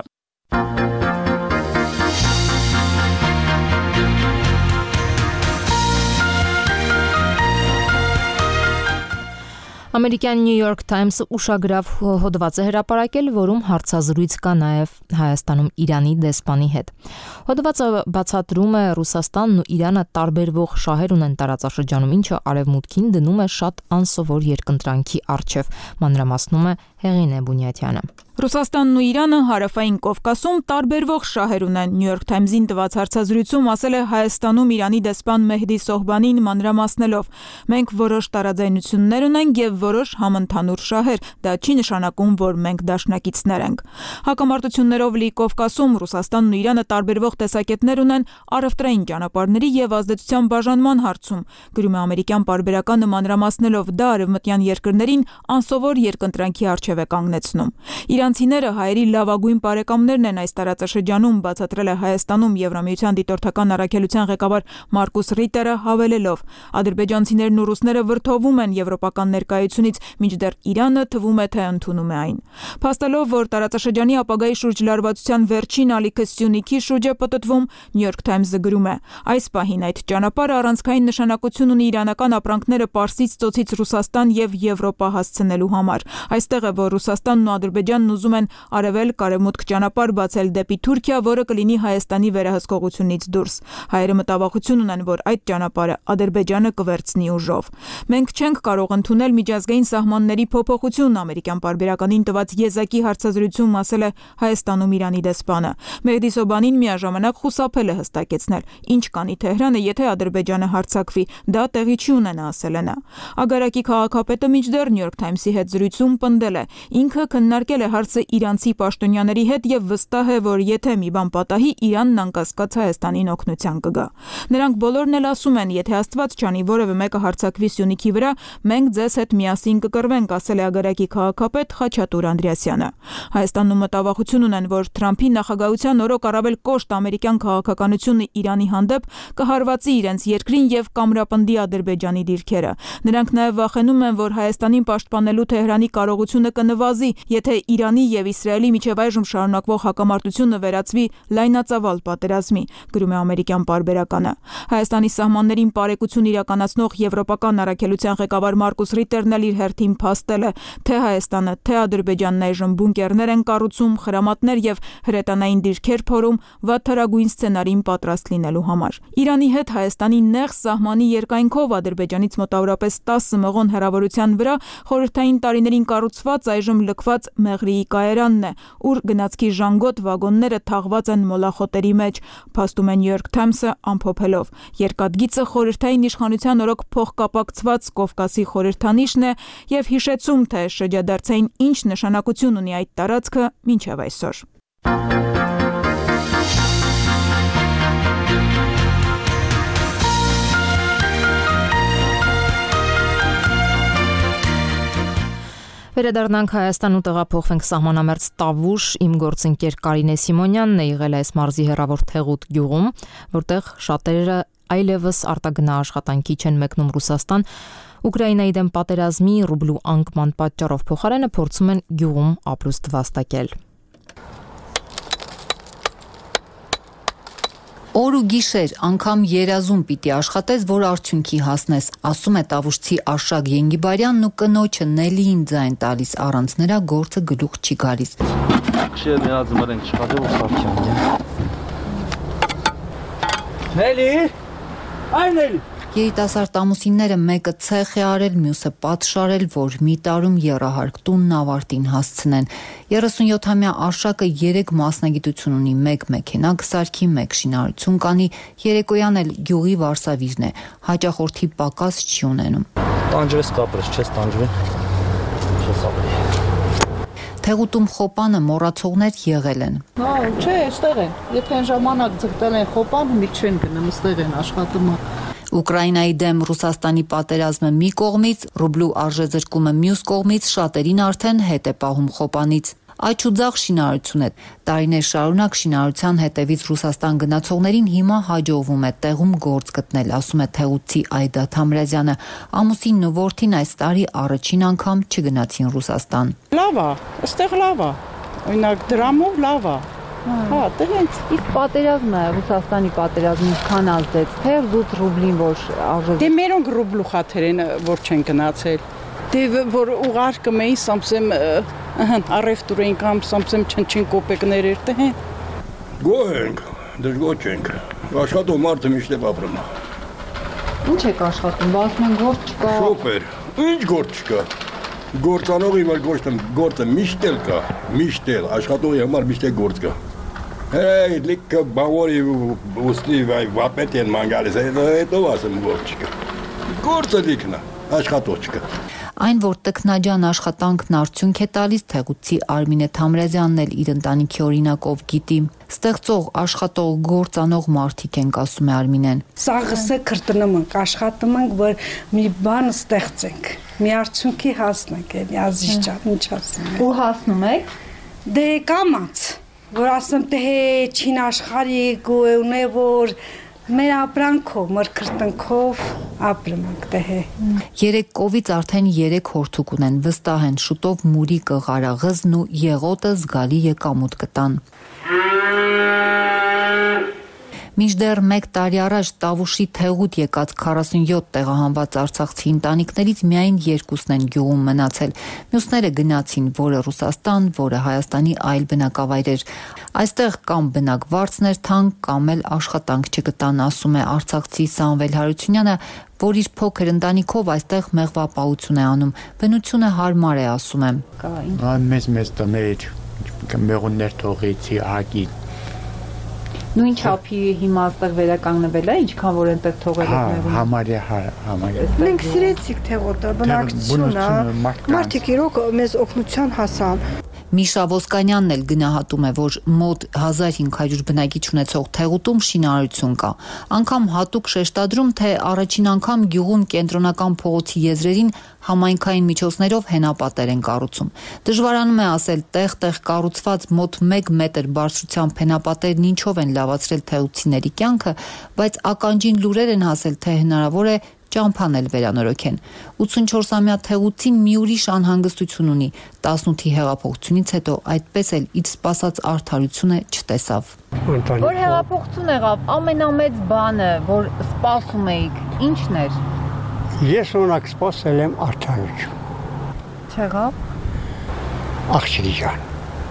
Ամերիկյան New York Times-ը ուշագրավ հոդված է հրապարակել, որում հարցազրույց կա նաև Հայաստանում Իրանի դեսպանի հետ։ Հոդվածը բացատրում է Ռուսաստանն ու Իրանը տարբերվող շահեր ունեն տարածաշրջանում, ինչը արևմուտքին դնում է շատ անսովոր երկընտրանքի առջև, մանրամասնում է Հեղինե Բունյաթյանը։ Ռուսաստանն ու Իրանը հարավային Կովկասում տարբերվող շահեր ունեն։ New York Times-ին տված հարցազրույցում ասել է Հայաստանում Իրանի դեսպան Մեհդի Սոհբանին մանրամասնելով. «Մենք որոշ տարաձայնություններ ունենք եւ որոշ համընդհանուր շահեր, դա չի նշանակում, որ մենք դաշնակիցներ ենք»։ Հակամարտություններով լի Կովկասում Ռուսաստանն ու Իրանը տարբերվող տեսակետներ ունեն առևտրային ճանապարհների եւ ազդեցության բաժանման հարցում, գրում է ամերիկյան պարբերականը մանրամասնելով, դա արևմտյան երկրներին անսովոր երկընտրանքի առջև է կանգնեցնում։ Իրանցիները հայերի լավագույն բարեկամներն են այս տարածաշրջանում, բացատրել է Հայաստանում Եվրամիության դիտորդական առաքելության ղեկավար Մարկուս Ռիտերը, հավելելով. «Ադրբեջանցիներն ու ռուսները վրդովում են եվրոպական ներկայությունը հայտարարությունից, մինչդեռ Իրանը թվում է թե ընդունում է այն։ Փաստելով, որ տարածաշրջանի ապագայի շուրջ լարվածության վերջին ալիքը Սյունիքի շուրջ է պտտվում, New York Times-ը գրում է. այս պահին այդ ճանապարհը առանցքային նշանակություն ունի իրանական ապրանքները Պարսից ծոցից Ռուսաստան եւ Եվրոպա հասցնելու համար։ Այստեղ է, որ Ռուսաստանն ու Ադրբեջանն ուզում են արևելք-արևմուտք ճանապարհ բացել դեպի Թուրքիա, որը կլինի Հայաստանի վերահսկողությունից դուրս։ Հայերը մտավախություն ունեն, որ այդ ճանապարհը Ադրբեջանը կվերցնի ուժով։ Մենք չենք կարող ընդունել միջազգային սահմանների փոփոխություն, ամերիկյան պարբերականին տված եզակի հարցազրույցում ասել է Հայաստանում Իրանի դեսպանը։ Մեհդի Սոբանին միաժամանակ խուսափել է հստակեցնել, ինչ կանի Թեհրանը, եթե Ադրբեջանը հարձակվի, դա տեղի չի ունենա, ասել է նա։ Ագարակի քաղաքապետը մինչդեռ New York Times-ի հետ զրույցում պնդել է. ինքը քննարկել է հարցը իրանցի պաշտոնյաների հետ եւ վստահ է, որ եթե մի բան պատահի, Իրանն անկասկած Հայաստանին օգնության կգա։ Նրանք բոլորն էլ ասում են, եթե Աստված չանի որևէ մեկը հարձակվի Սյունիքի վրա, մենք ձեզ հետ միասին կկռվենք, ասել է Ագարակի քաղաքապետ Խաչատուր Անդրեասյանը։ Հայաստանում մտավախություն ունեն, որ Թրամփի նախագահության օրոք առավել կոշտ ամերիկյան քաղաքականությունը Իրանի հանդեպ կհարվածի իրենց երկրին եւ կամրապնդի Ադրբեջանի դիրքերը։ Նրանք նաեւ վախենում են, որ Հայաստանին պաշտպանելու Թեհրանի կարողությունը կնվազի, եթե Իրանի եւ Իսրայելի միջև այժմ շարունակվող հակամարտությունը վերածվի լայնածավալ պատերազմի, գրում է ամերիկյան պարբերականը։ Հայաստանի սահմաններին բարեկություն իրականացնող եվրոպական առաքելության ղեկավար Մարկուս Ռիտերն էլ իր հերթին փաստել է, թե Հայաստանը, թե Ադրբեջանն այժմ բունկերներ են կառուցում, խրամատներ եւ հրետանային դիրքեր փորում վատթարագույն սցենարին պատրաստ լինելու համար։ Իրանի հետ Հայաստանի նեղ սահմանի երկայնքով Ադրբեջանից մոտավորապես տասը մղոն հեռավորության վրա խորհրդային տարիներին կառուցված այժմ լքված Մեղրիի կայարանն է, ուր գնացքի ժանգոտ վագոնները թաղված են մոլախոտերի մեջ, փաստում է New York Times-ը ամփոփելով։ Երկաթգիծը խորհրդային իշխանության օրոք փոխկապակցված Կովկասի խորհրդանիշն է եւ հիշեցում, թե շրջադարձային ինչ նշանակություն ունի այդ տարածքը մինչև այսօր։ Վերադառնանք Հայաստան ու տեղափոխվենք սահմանամերձ Տավուշ, իմ գործընկեր Կարինե Սիմոնյանն է եղել այս մարզի հեռավոր Թեղուտ գյուղում, որտեղ շատերը այլևս արտագնա աշխատանքի չեն մեկնում Ռուսաստան, Ուկրաինայի դեմ պատերազմի ռուբլու անկման պատճառով փոխարենը փորձում են գյուղում ապրուստ վաստակել։ Օր ու գիշեր, անգամ երազում պիտի աշխատես, որ արդյունքի հասնես, ասում է Տավուշցի Արշակ Ենգիբարյանն ու կնոջը Նելիին ձայն տալիս, առանց նրա գործը գլուխ չի գալիս։ Նելի, այն Նելի։ Երիտասարդ ամուսինները մեկը ցեխ է արել, մյուսը պատշարել, որ մի տարում եռահարկ տունն ավարտին հասցնեն։ երեսունյոթամյա Արշակը երեք մասնագիտություն ունի, մեկ մեքենա կսարքի, մեկ շինարարություն կանի, երեկոյան էլ գյուղի վարսավիրն է, հաճախորդի պակաս չի ունենում։ Տանջվես կապրես, չես տանջվի, չես ապրի։ Թեղուտում խոպանը մոռացողներ եղել են։ Հա, չէ, այստեղ են։ Եթե այն ժամանակ ձգտել են խոպանը, մի չեն գնում, այստեղ են աշխատում։ Ուկրաինայի դեմ Ռուսաստանի պատերազմը մի կողմից, ռուբլու արժեզրկումը մյուս կողմից շատերին արդեն հետ է պահում խոպանից։ Այչ ու ձախ շինարարություն է։ Տարիներ շարունակ շինարարության հետևից Ռուսաստան գնացողներին հիմա հաջողվում է տեղում գործ գտնել, ասում է Թեղուտցի Այդա Թամրազյանը։ Ամուսինն ու որդին այս տարի առաջին անգամ չգնացին Ռուսաստան։ Լավ է, այստեղ լավ է։ Օրինակ դրամով լավ է։ Հա, դրանց իսկ պատերազմը, Ռուսաստանի պատերազմը ինչքան ազդեց, թե ռուբլին որ արժե։ Դե մերոնք ռուբլու խաթեր են, որ չեն գնացել։ Դե որ ուղարկում էին, սամսեմ առևտուրային կամ սամսեմ չնչին կոպեկներ էր, թե։ Գոհ ենք, դժգոհ չենք։ Աշխատում մարդը միշտ է ապրում։ Ինչ եք աշխատում, ասում են գործ չկա։ Շոֆեր, ինչ գործ չկա։ Գործանողի վար գործը միշտ էլ կա, միշտ էլ, աշխատողի համար միշտ է գործ կա։ Hey, լիքը բավորի ուստի վապետ են ման գալիս, հետո ասեմ գործ չկա։ Գործը լիքն է, աշխատող չկա։ Այն, որ տքնաջան աշխատանքն արդյունք է տալիս, Թեղուտցի Արմինե Թամրազյանն էլ իր ընտանիքի օրինակով գիտի։ Ստեղծող, աշխատող, գործանող մարդիկ ենք, ասում է Արմինեն։ Սաղսը քրտնում ենք, աշխատում ենք, որ մի բան ստեղծենք, մի արդյունքի հասնենք, էլի ազիջան, ինչ ասեմ։ Ու հասնում եք։ Դե կամաց, որ ասեմ թե չին աշխարհիկ ու ունե որ մեր ապրանքով, մեր քրտնքով ապրում ենք դե։ Երեք կովից արդեն երեք հորթուկ ունեն, վստահ են շուտով մուրի կղարաղզն ու եղոտը զգալի եկամուտ կտան։ Մինչդեռ մեկ տարի առաջ Տավուշի Թեղուտ եկած քառասունյոթ տեղահանված արցախցի ընտանիքներից միայն երկուսն են գյուղում մնացել։ Մյուսները գնացին, որը Ռուսաստան, որը Հայաստանի այլ բնակավայրեր։ Այստեղ կամ բնակվարձներ թանկ, կամ էլ աշխատանք չգտան, ասում է արցախցի Սամվել Հարությունյանը, որ իր փոքր ընտանիքով այստեղ մեղվապահություն է անում։ Բնությունը հարմար է, ասում է։ Մեծ մեծ տներ, մեղուններ թողեցի, ահագի Նույն չափի հիմա այստեղ վերականգնվել է, ինչքան որ այնտեղ թողել եք մեղուն։ Համարյա, համարյա։ Մենք սիրեցիք Թեղուտը, բնակչությունը, մարդիկ իրոք մեզ օգնության հասան։ Միշա Ոսկանյանն էլ գնահատում է, որ մոտ հազար հինգ հարյուր բնակիչ ունեցող Թեղուտում շինարարություն կա։ Անգամ հատուկ շեշտադրում, թե առաջին անգամ գյուղում կենտրոնական փողոցի եզրերին համայնքային միջոցներով հենապատեր են կառուցում։ Դժվարանում է ասել, տեղ-տեղ կառուցված մոտ մեկ մետր բարձրությամբ հենապատերն ինչով են լավացրել թեղուցիների կյանքը, բայց ականջին լուրեր են հասել, թե հնարավոր է ճամփան էլ վերանորոգեն։ ութսունչորսամյա Թեղուցին մի ուրիշ անհանգստություն ունի։ տասնութի հեղափոխությունից հետո այդպես էլ իր սպասած արդարությունը չտեսավ։ Որ հեղափոխություն եղավ, ամենամեծ բանը, որ սպասում էիք, ի՞նչն էր։ Ես օրինակ սպասել եմ արդարություն։ Չեղավ։ Աղջիկի ջան։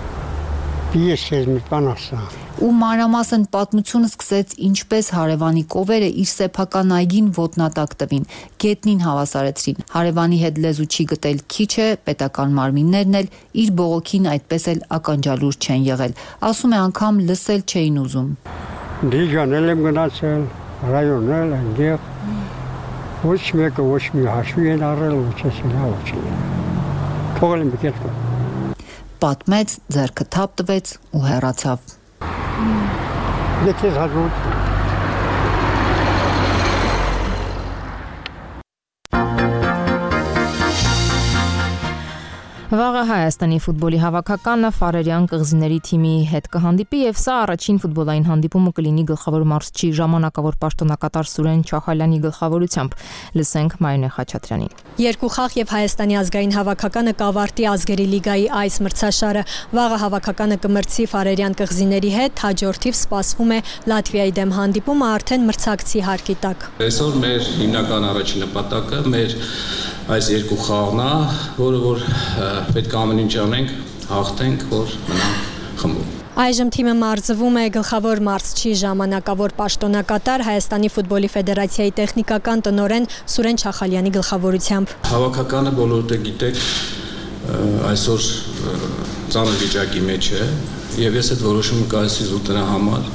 Ես ես մի բան ասա։ Ու մանրամասն պատմությունը սկսեց ինչպես հարևանի կովերը իր սեփական այգին ոտնատակ տվին, գետնին հավասարեցրին։ Հարևանի հետ լեզու չի գտել քիչ է, պետական մարմիններն էլ իր բողոքին այդպես էլ ականջալուր չեն եղել։ Ասում է անգամ լսել չէին ուզում։ Դիժանել եմ գնացել, ռայոնել այնտեղ։ Ոչ մեկը ոչ մի հաշվի են առել, ոչ էսին ոչ։ Թողել եմ գետը։ Պատմեց, ձեռքը թափ տվեց ու հեռացավ։ Դե քեզ հաջող։ Վաղը Հայաստանի ֆուտբոլի հավաքականը Ֆարերյան կղզիների թիմի հետ կհանդիպի եւ սա առաջին ֆուտբոլային հանդիպումը կլինի գլխավոր մարզչի ժամանակավոր պաշտոնակատար Սուրեն Չախալյանի գլխավորությամբ։ Լսենք Մարինե Խաչատրյանին։ Երկու խաղ եւ Հայաստանի ազգային հավաքականը կավարտի ազգերի լիգայի այս մրցաշարը։ Վաղը հավաքականը կմրցի Ֆարերյան կղզիների հետ, հաջորդիվ սպասվում է Լատվիայի դեմ հանդիպումը արդեն մրցակցի հարկի տակ։ Այսօր մեր հիմնական առաջին նպատակը մեր այս երկու խաղն է, որը որ պետք է ամեն ինչ անենք, հաղթենք, որ մնանք խմբում։ Այժմ թիմը մարզվում է գլխավոր մարզչի ժամանակավոր պաշտոնակատար Հայաստանի ֆուտբոլի ֆեդերացիայի տեխնիկական տնօրեն Սուրեն Չախալյանի գլխավորությամբ։ Հավաքականը բոլորը գիտեք, այսօր ծանր վիճակի մեջ է, եւ ես այդ որոշումը կայացրի զուտ դրա համար,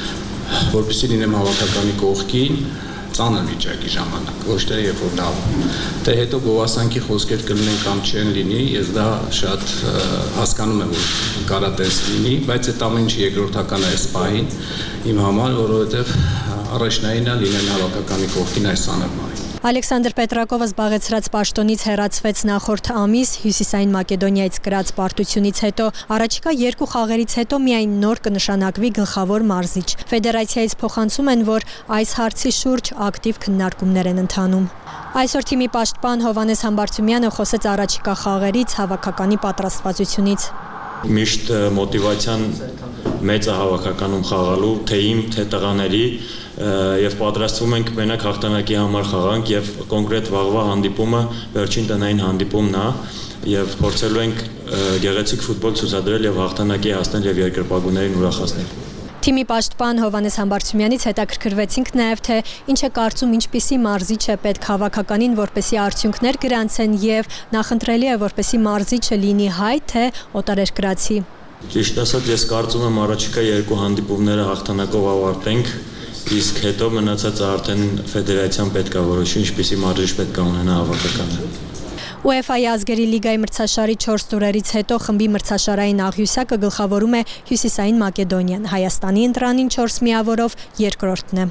որպեսզի լինեմ հավաքականի կողքին ծանր վիճակի ժամանակ, ոչ թե երբ որ լավ։ Դե հետո գովասանքի խոսքեր կլինեն կամ չեն լինի, ես դա շատ հասկանում եմ, որ կարա տես լինի, բայց այդ ամեն ինչը երկրորդական է այս պահին իմ համար, որովհետև առաջնայինը լինեն հավաքականի կողքին այս ծանր պահին։ Ալեքսանդր Պետրակովը զբաղեցրած պաշտոնից հեռացվեց նախորդ ամիս Հյուսիսային Մակեդոնիայից կրած պարտությունից հետո, առաջիկա երկու խաղերից հետո միայն նոր կնշանակվի գլխավոր մարզիչ։ Ֆեդերացիայից փոխանցում են, որ այս հարցի շուրջ ակտիվ քննարկումներ են ընթանում։ Այսօր թիմի պաշտպան Հովհաննես Համբարձումյանը խոսեց առաջիկա խաղերից, հավաքականի պատրաստվածությունից։ Միշտ մոտիվացիան մեծ է հավաքականում խաղալու, թե իմ, թե տղաների, եւ պատրաստվում ենք մենակ հաղթանակի համար խաղանք եւ կոնկրետ վաղվա հանդիպումը վերջին տնային հանդիպումն է եւ փորձելու ենք գեղեցիկ ֆուտբոլ ցուցադրել եւ հաղթանակի հասնել եւ երկրպագուներին ուրախացնել։ Թիմի պաշտպան Հովհաննես Համբարձումյանից հետաքրքրվեցինք նաև, թե ինչ է կարծում, ինչպիսի մարզիչ է պետք հավաքականին, որպեսի արդյունքներ գրանցեն եւ նախընտրելի է, որպեսի մարզիչը լինի հայ, թե օտարերկրացի։ Ճիշտ ասած, ես կարծում եմ առաջիկա երկու հանդիպումները հաղթանակով ավարտենք, իսկ հետո մնացածը արդեն ֆեդերացիան պետք է որոշի, ինչպիսի մարզիչ պետք է ունենա հավաքականը։ ՈՒԵՖԱ-ի ազգերի լիգայի մրցաշարի չորս տուրերից հետո խմբի մրցաշարային աղյուսակը գլխավորում է Հյուսիսային Մակեդոնիան, Հայաստանի ընտրանին չորս միավորով երկրորդն է։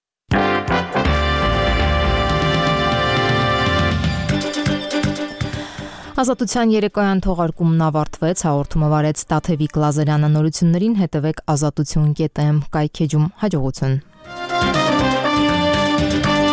Ազատության երեկոյան թողարկումն ավարտվեց, հաղորդումը վարեց Տաթևիկ Լազարյանը, նորություններին հետևեք ազատություն կետ էմ կայքեջում, հաջողություն։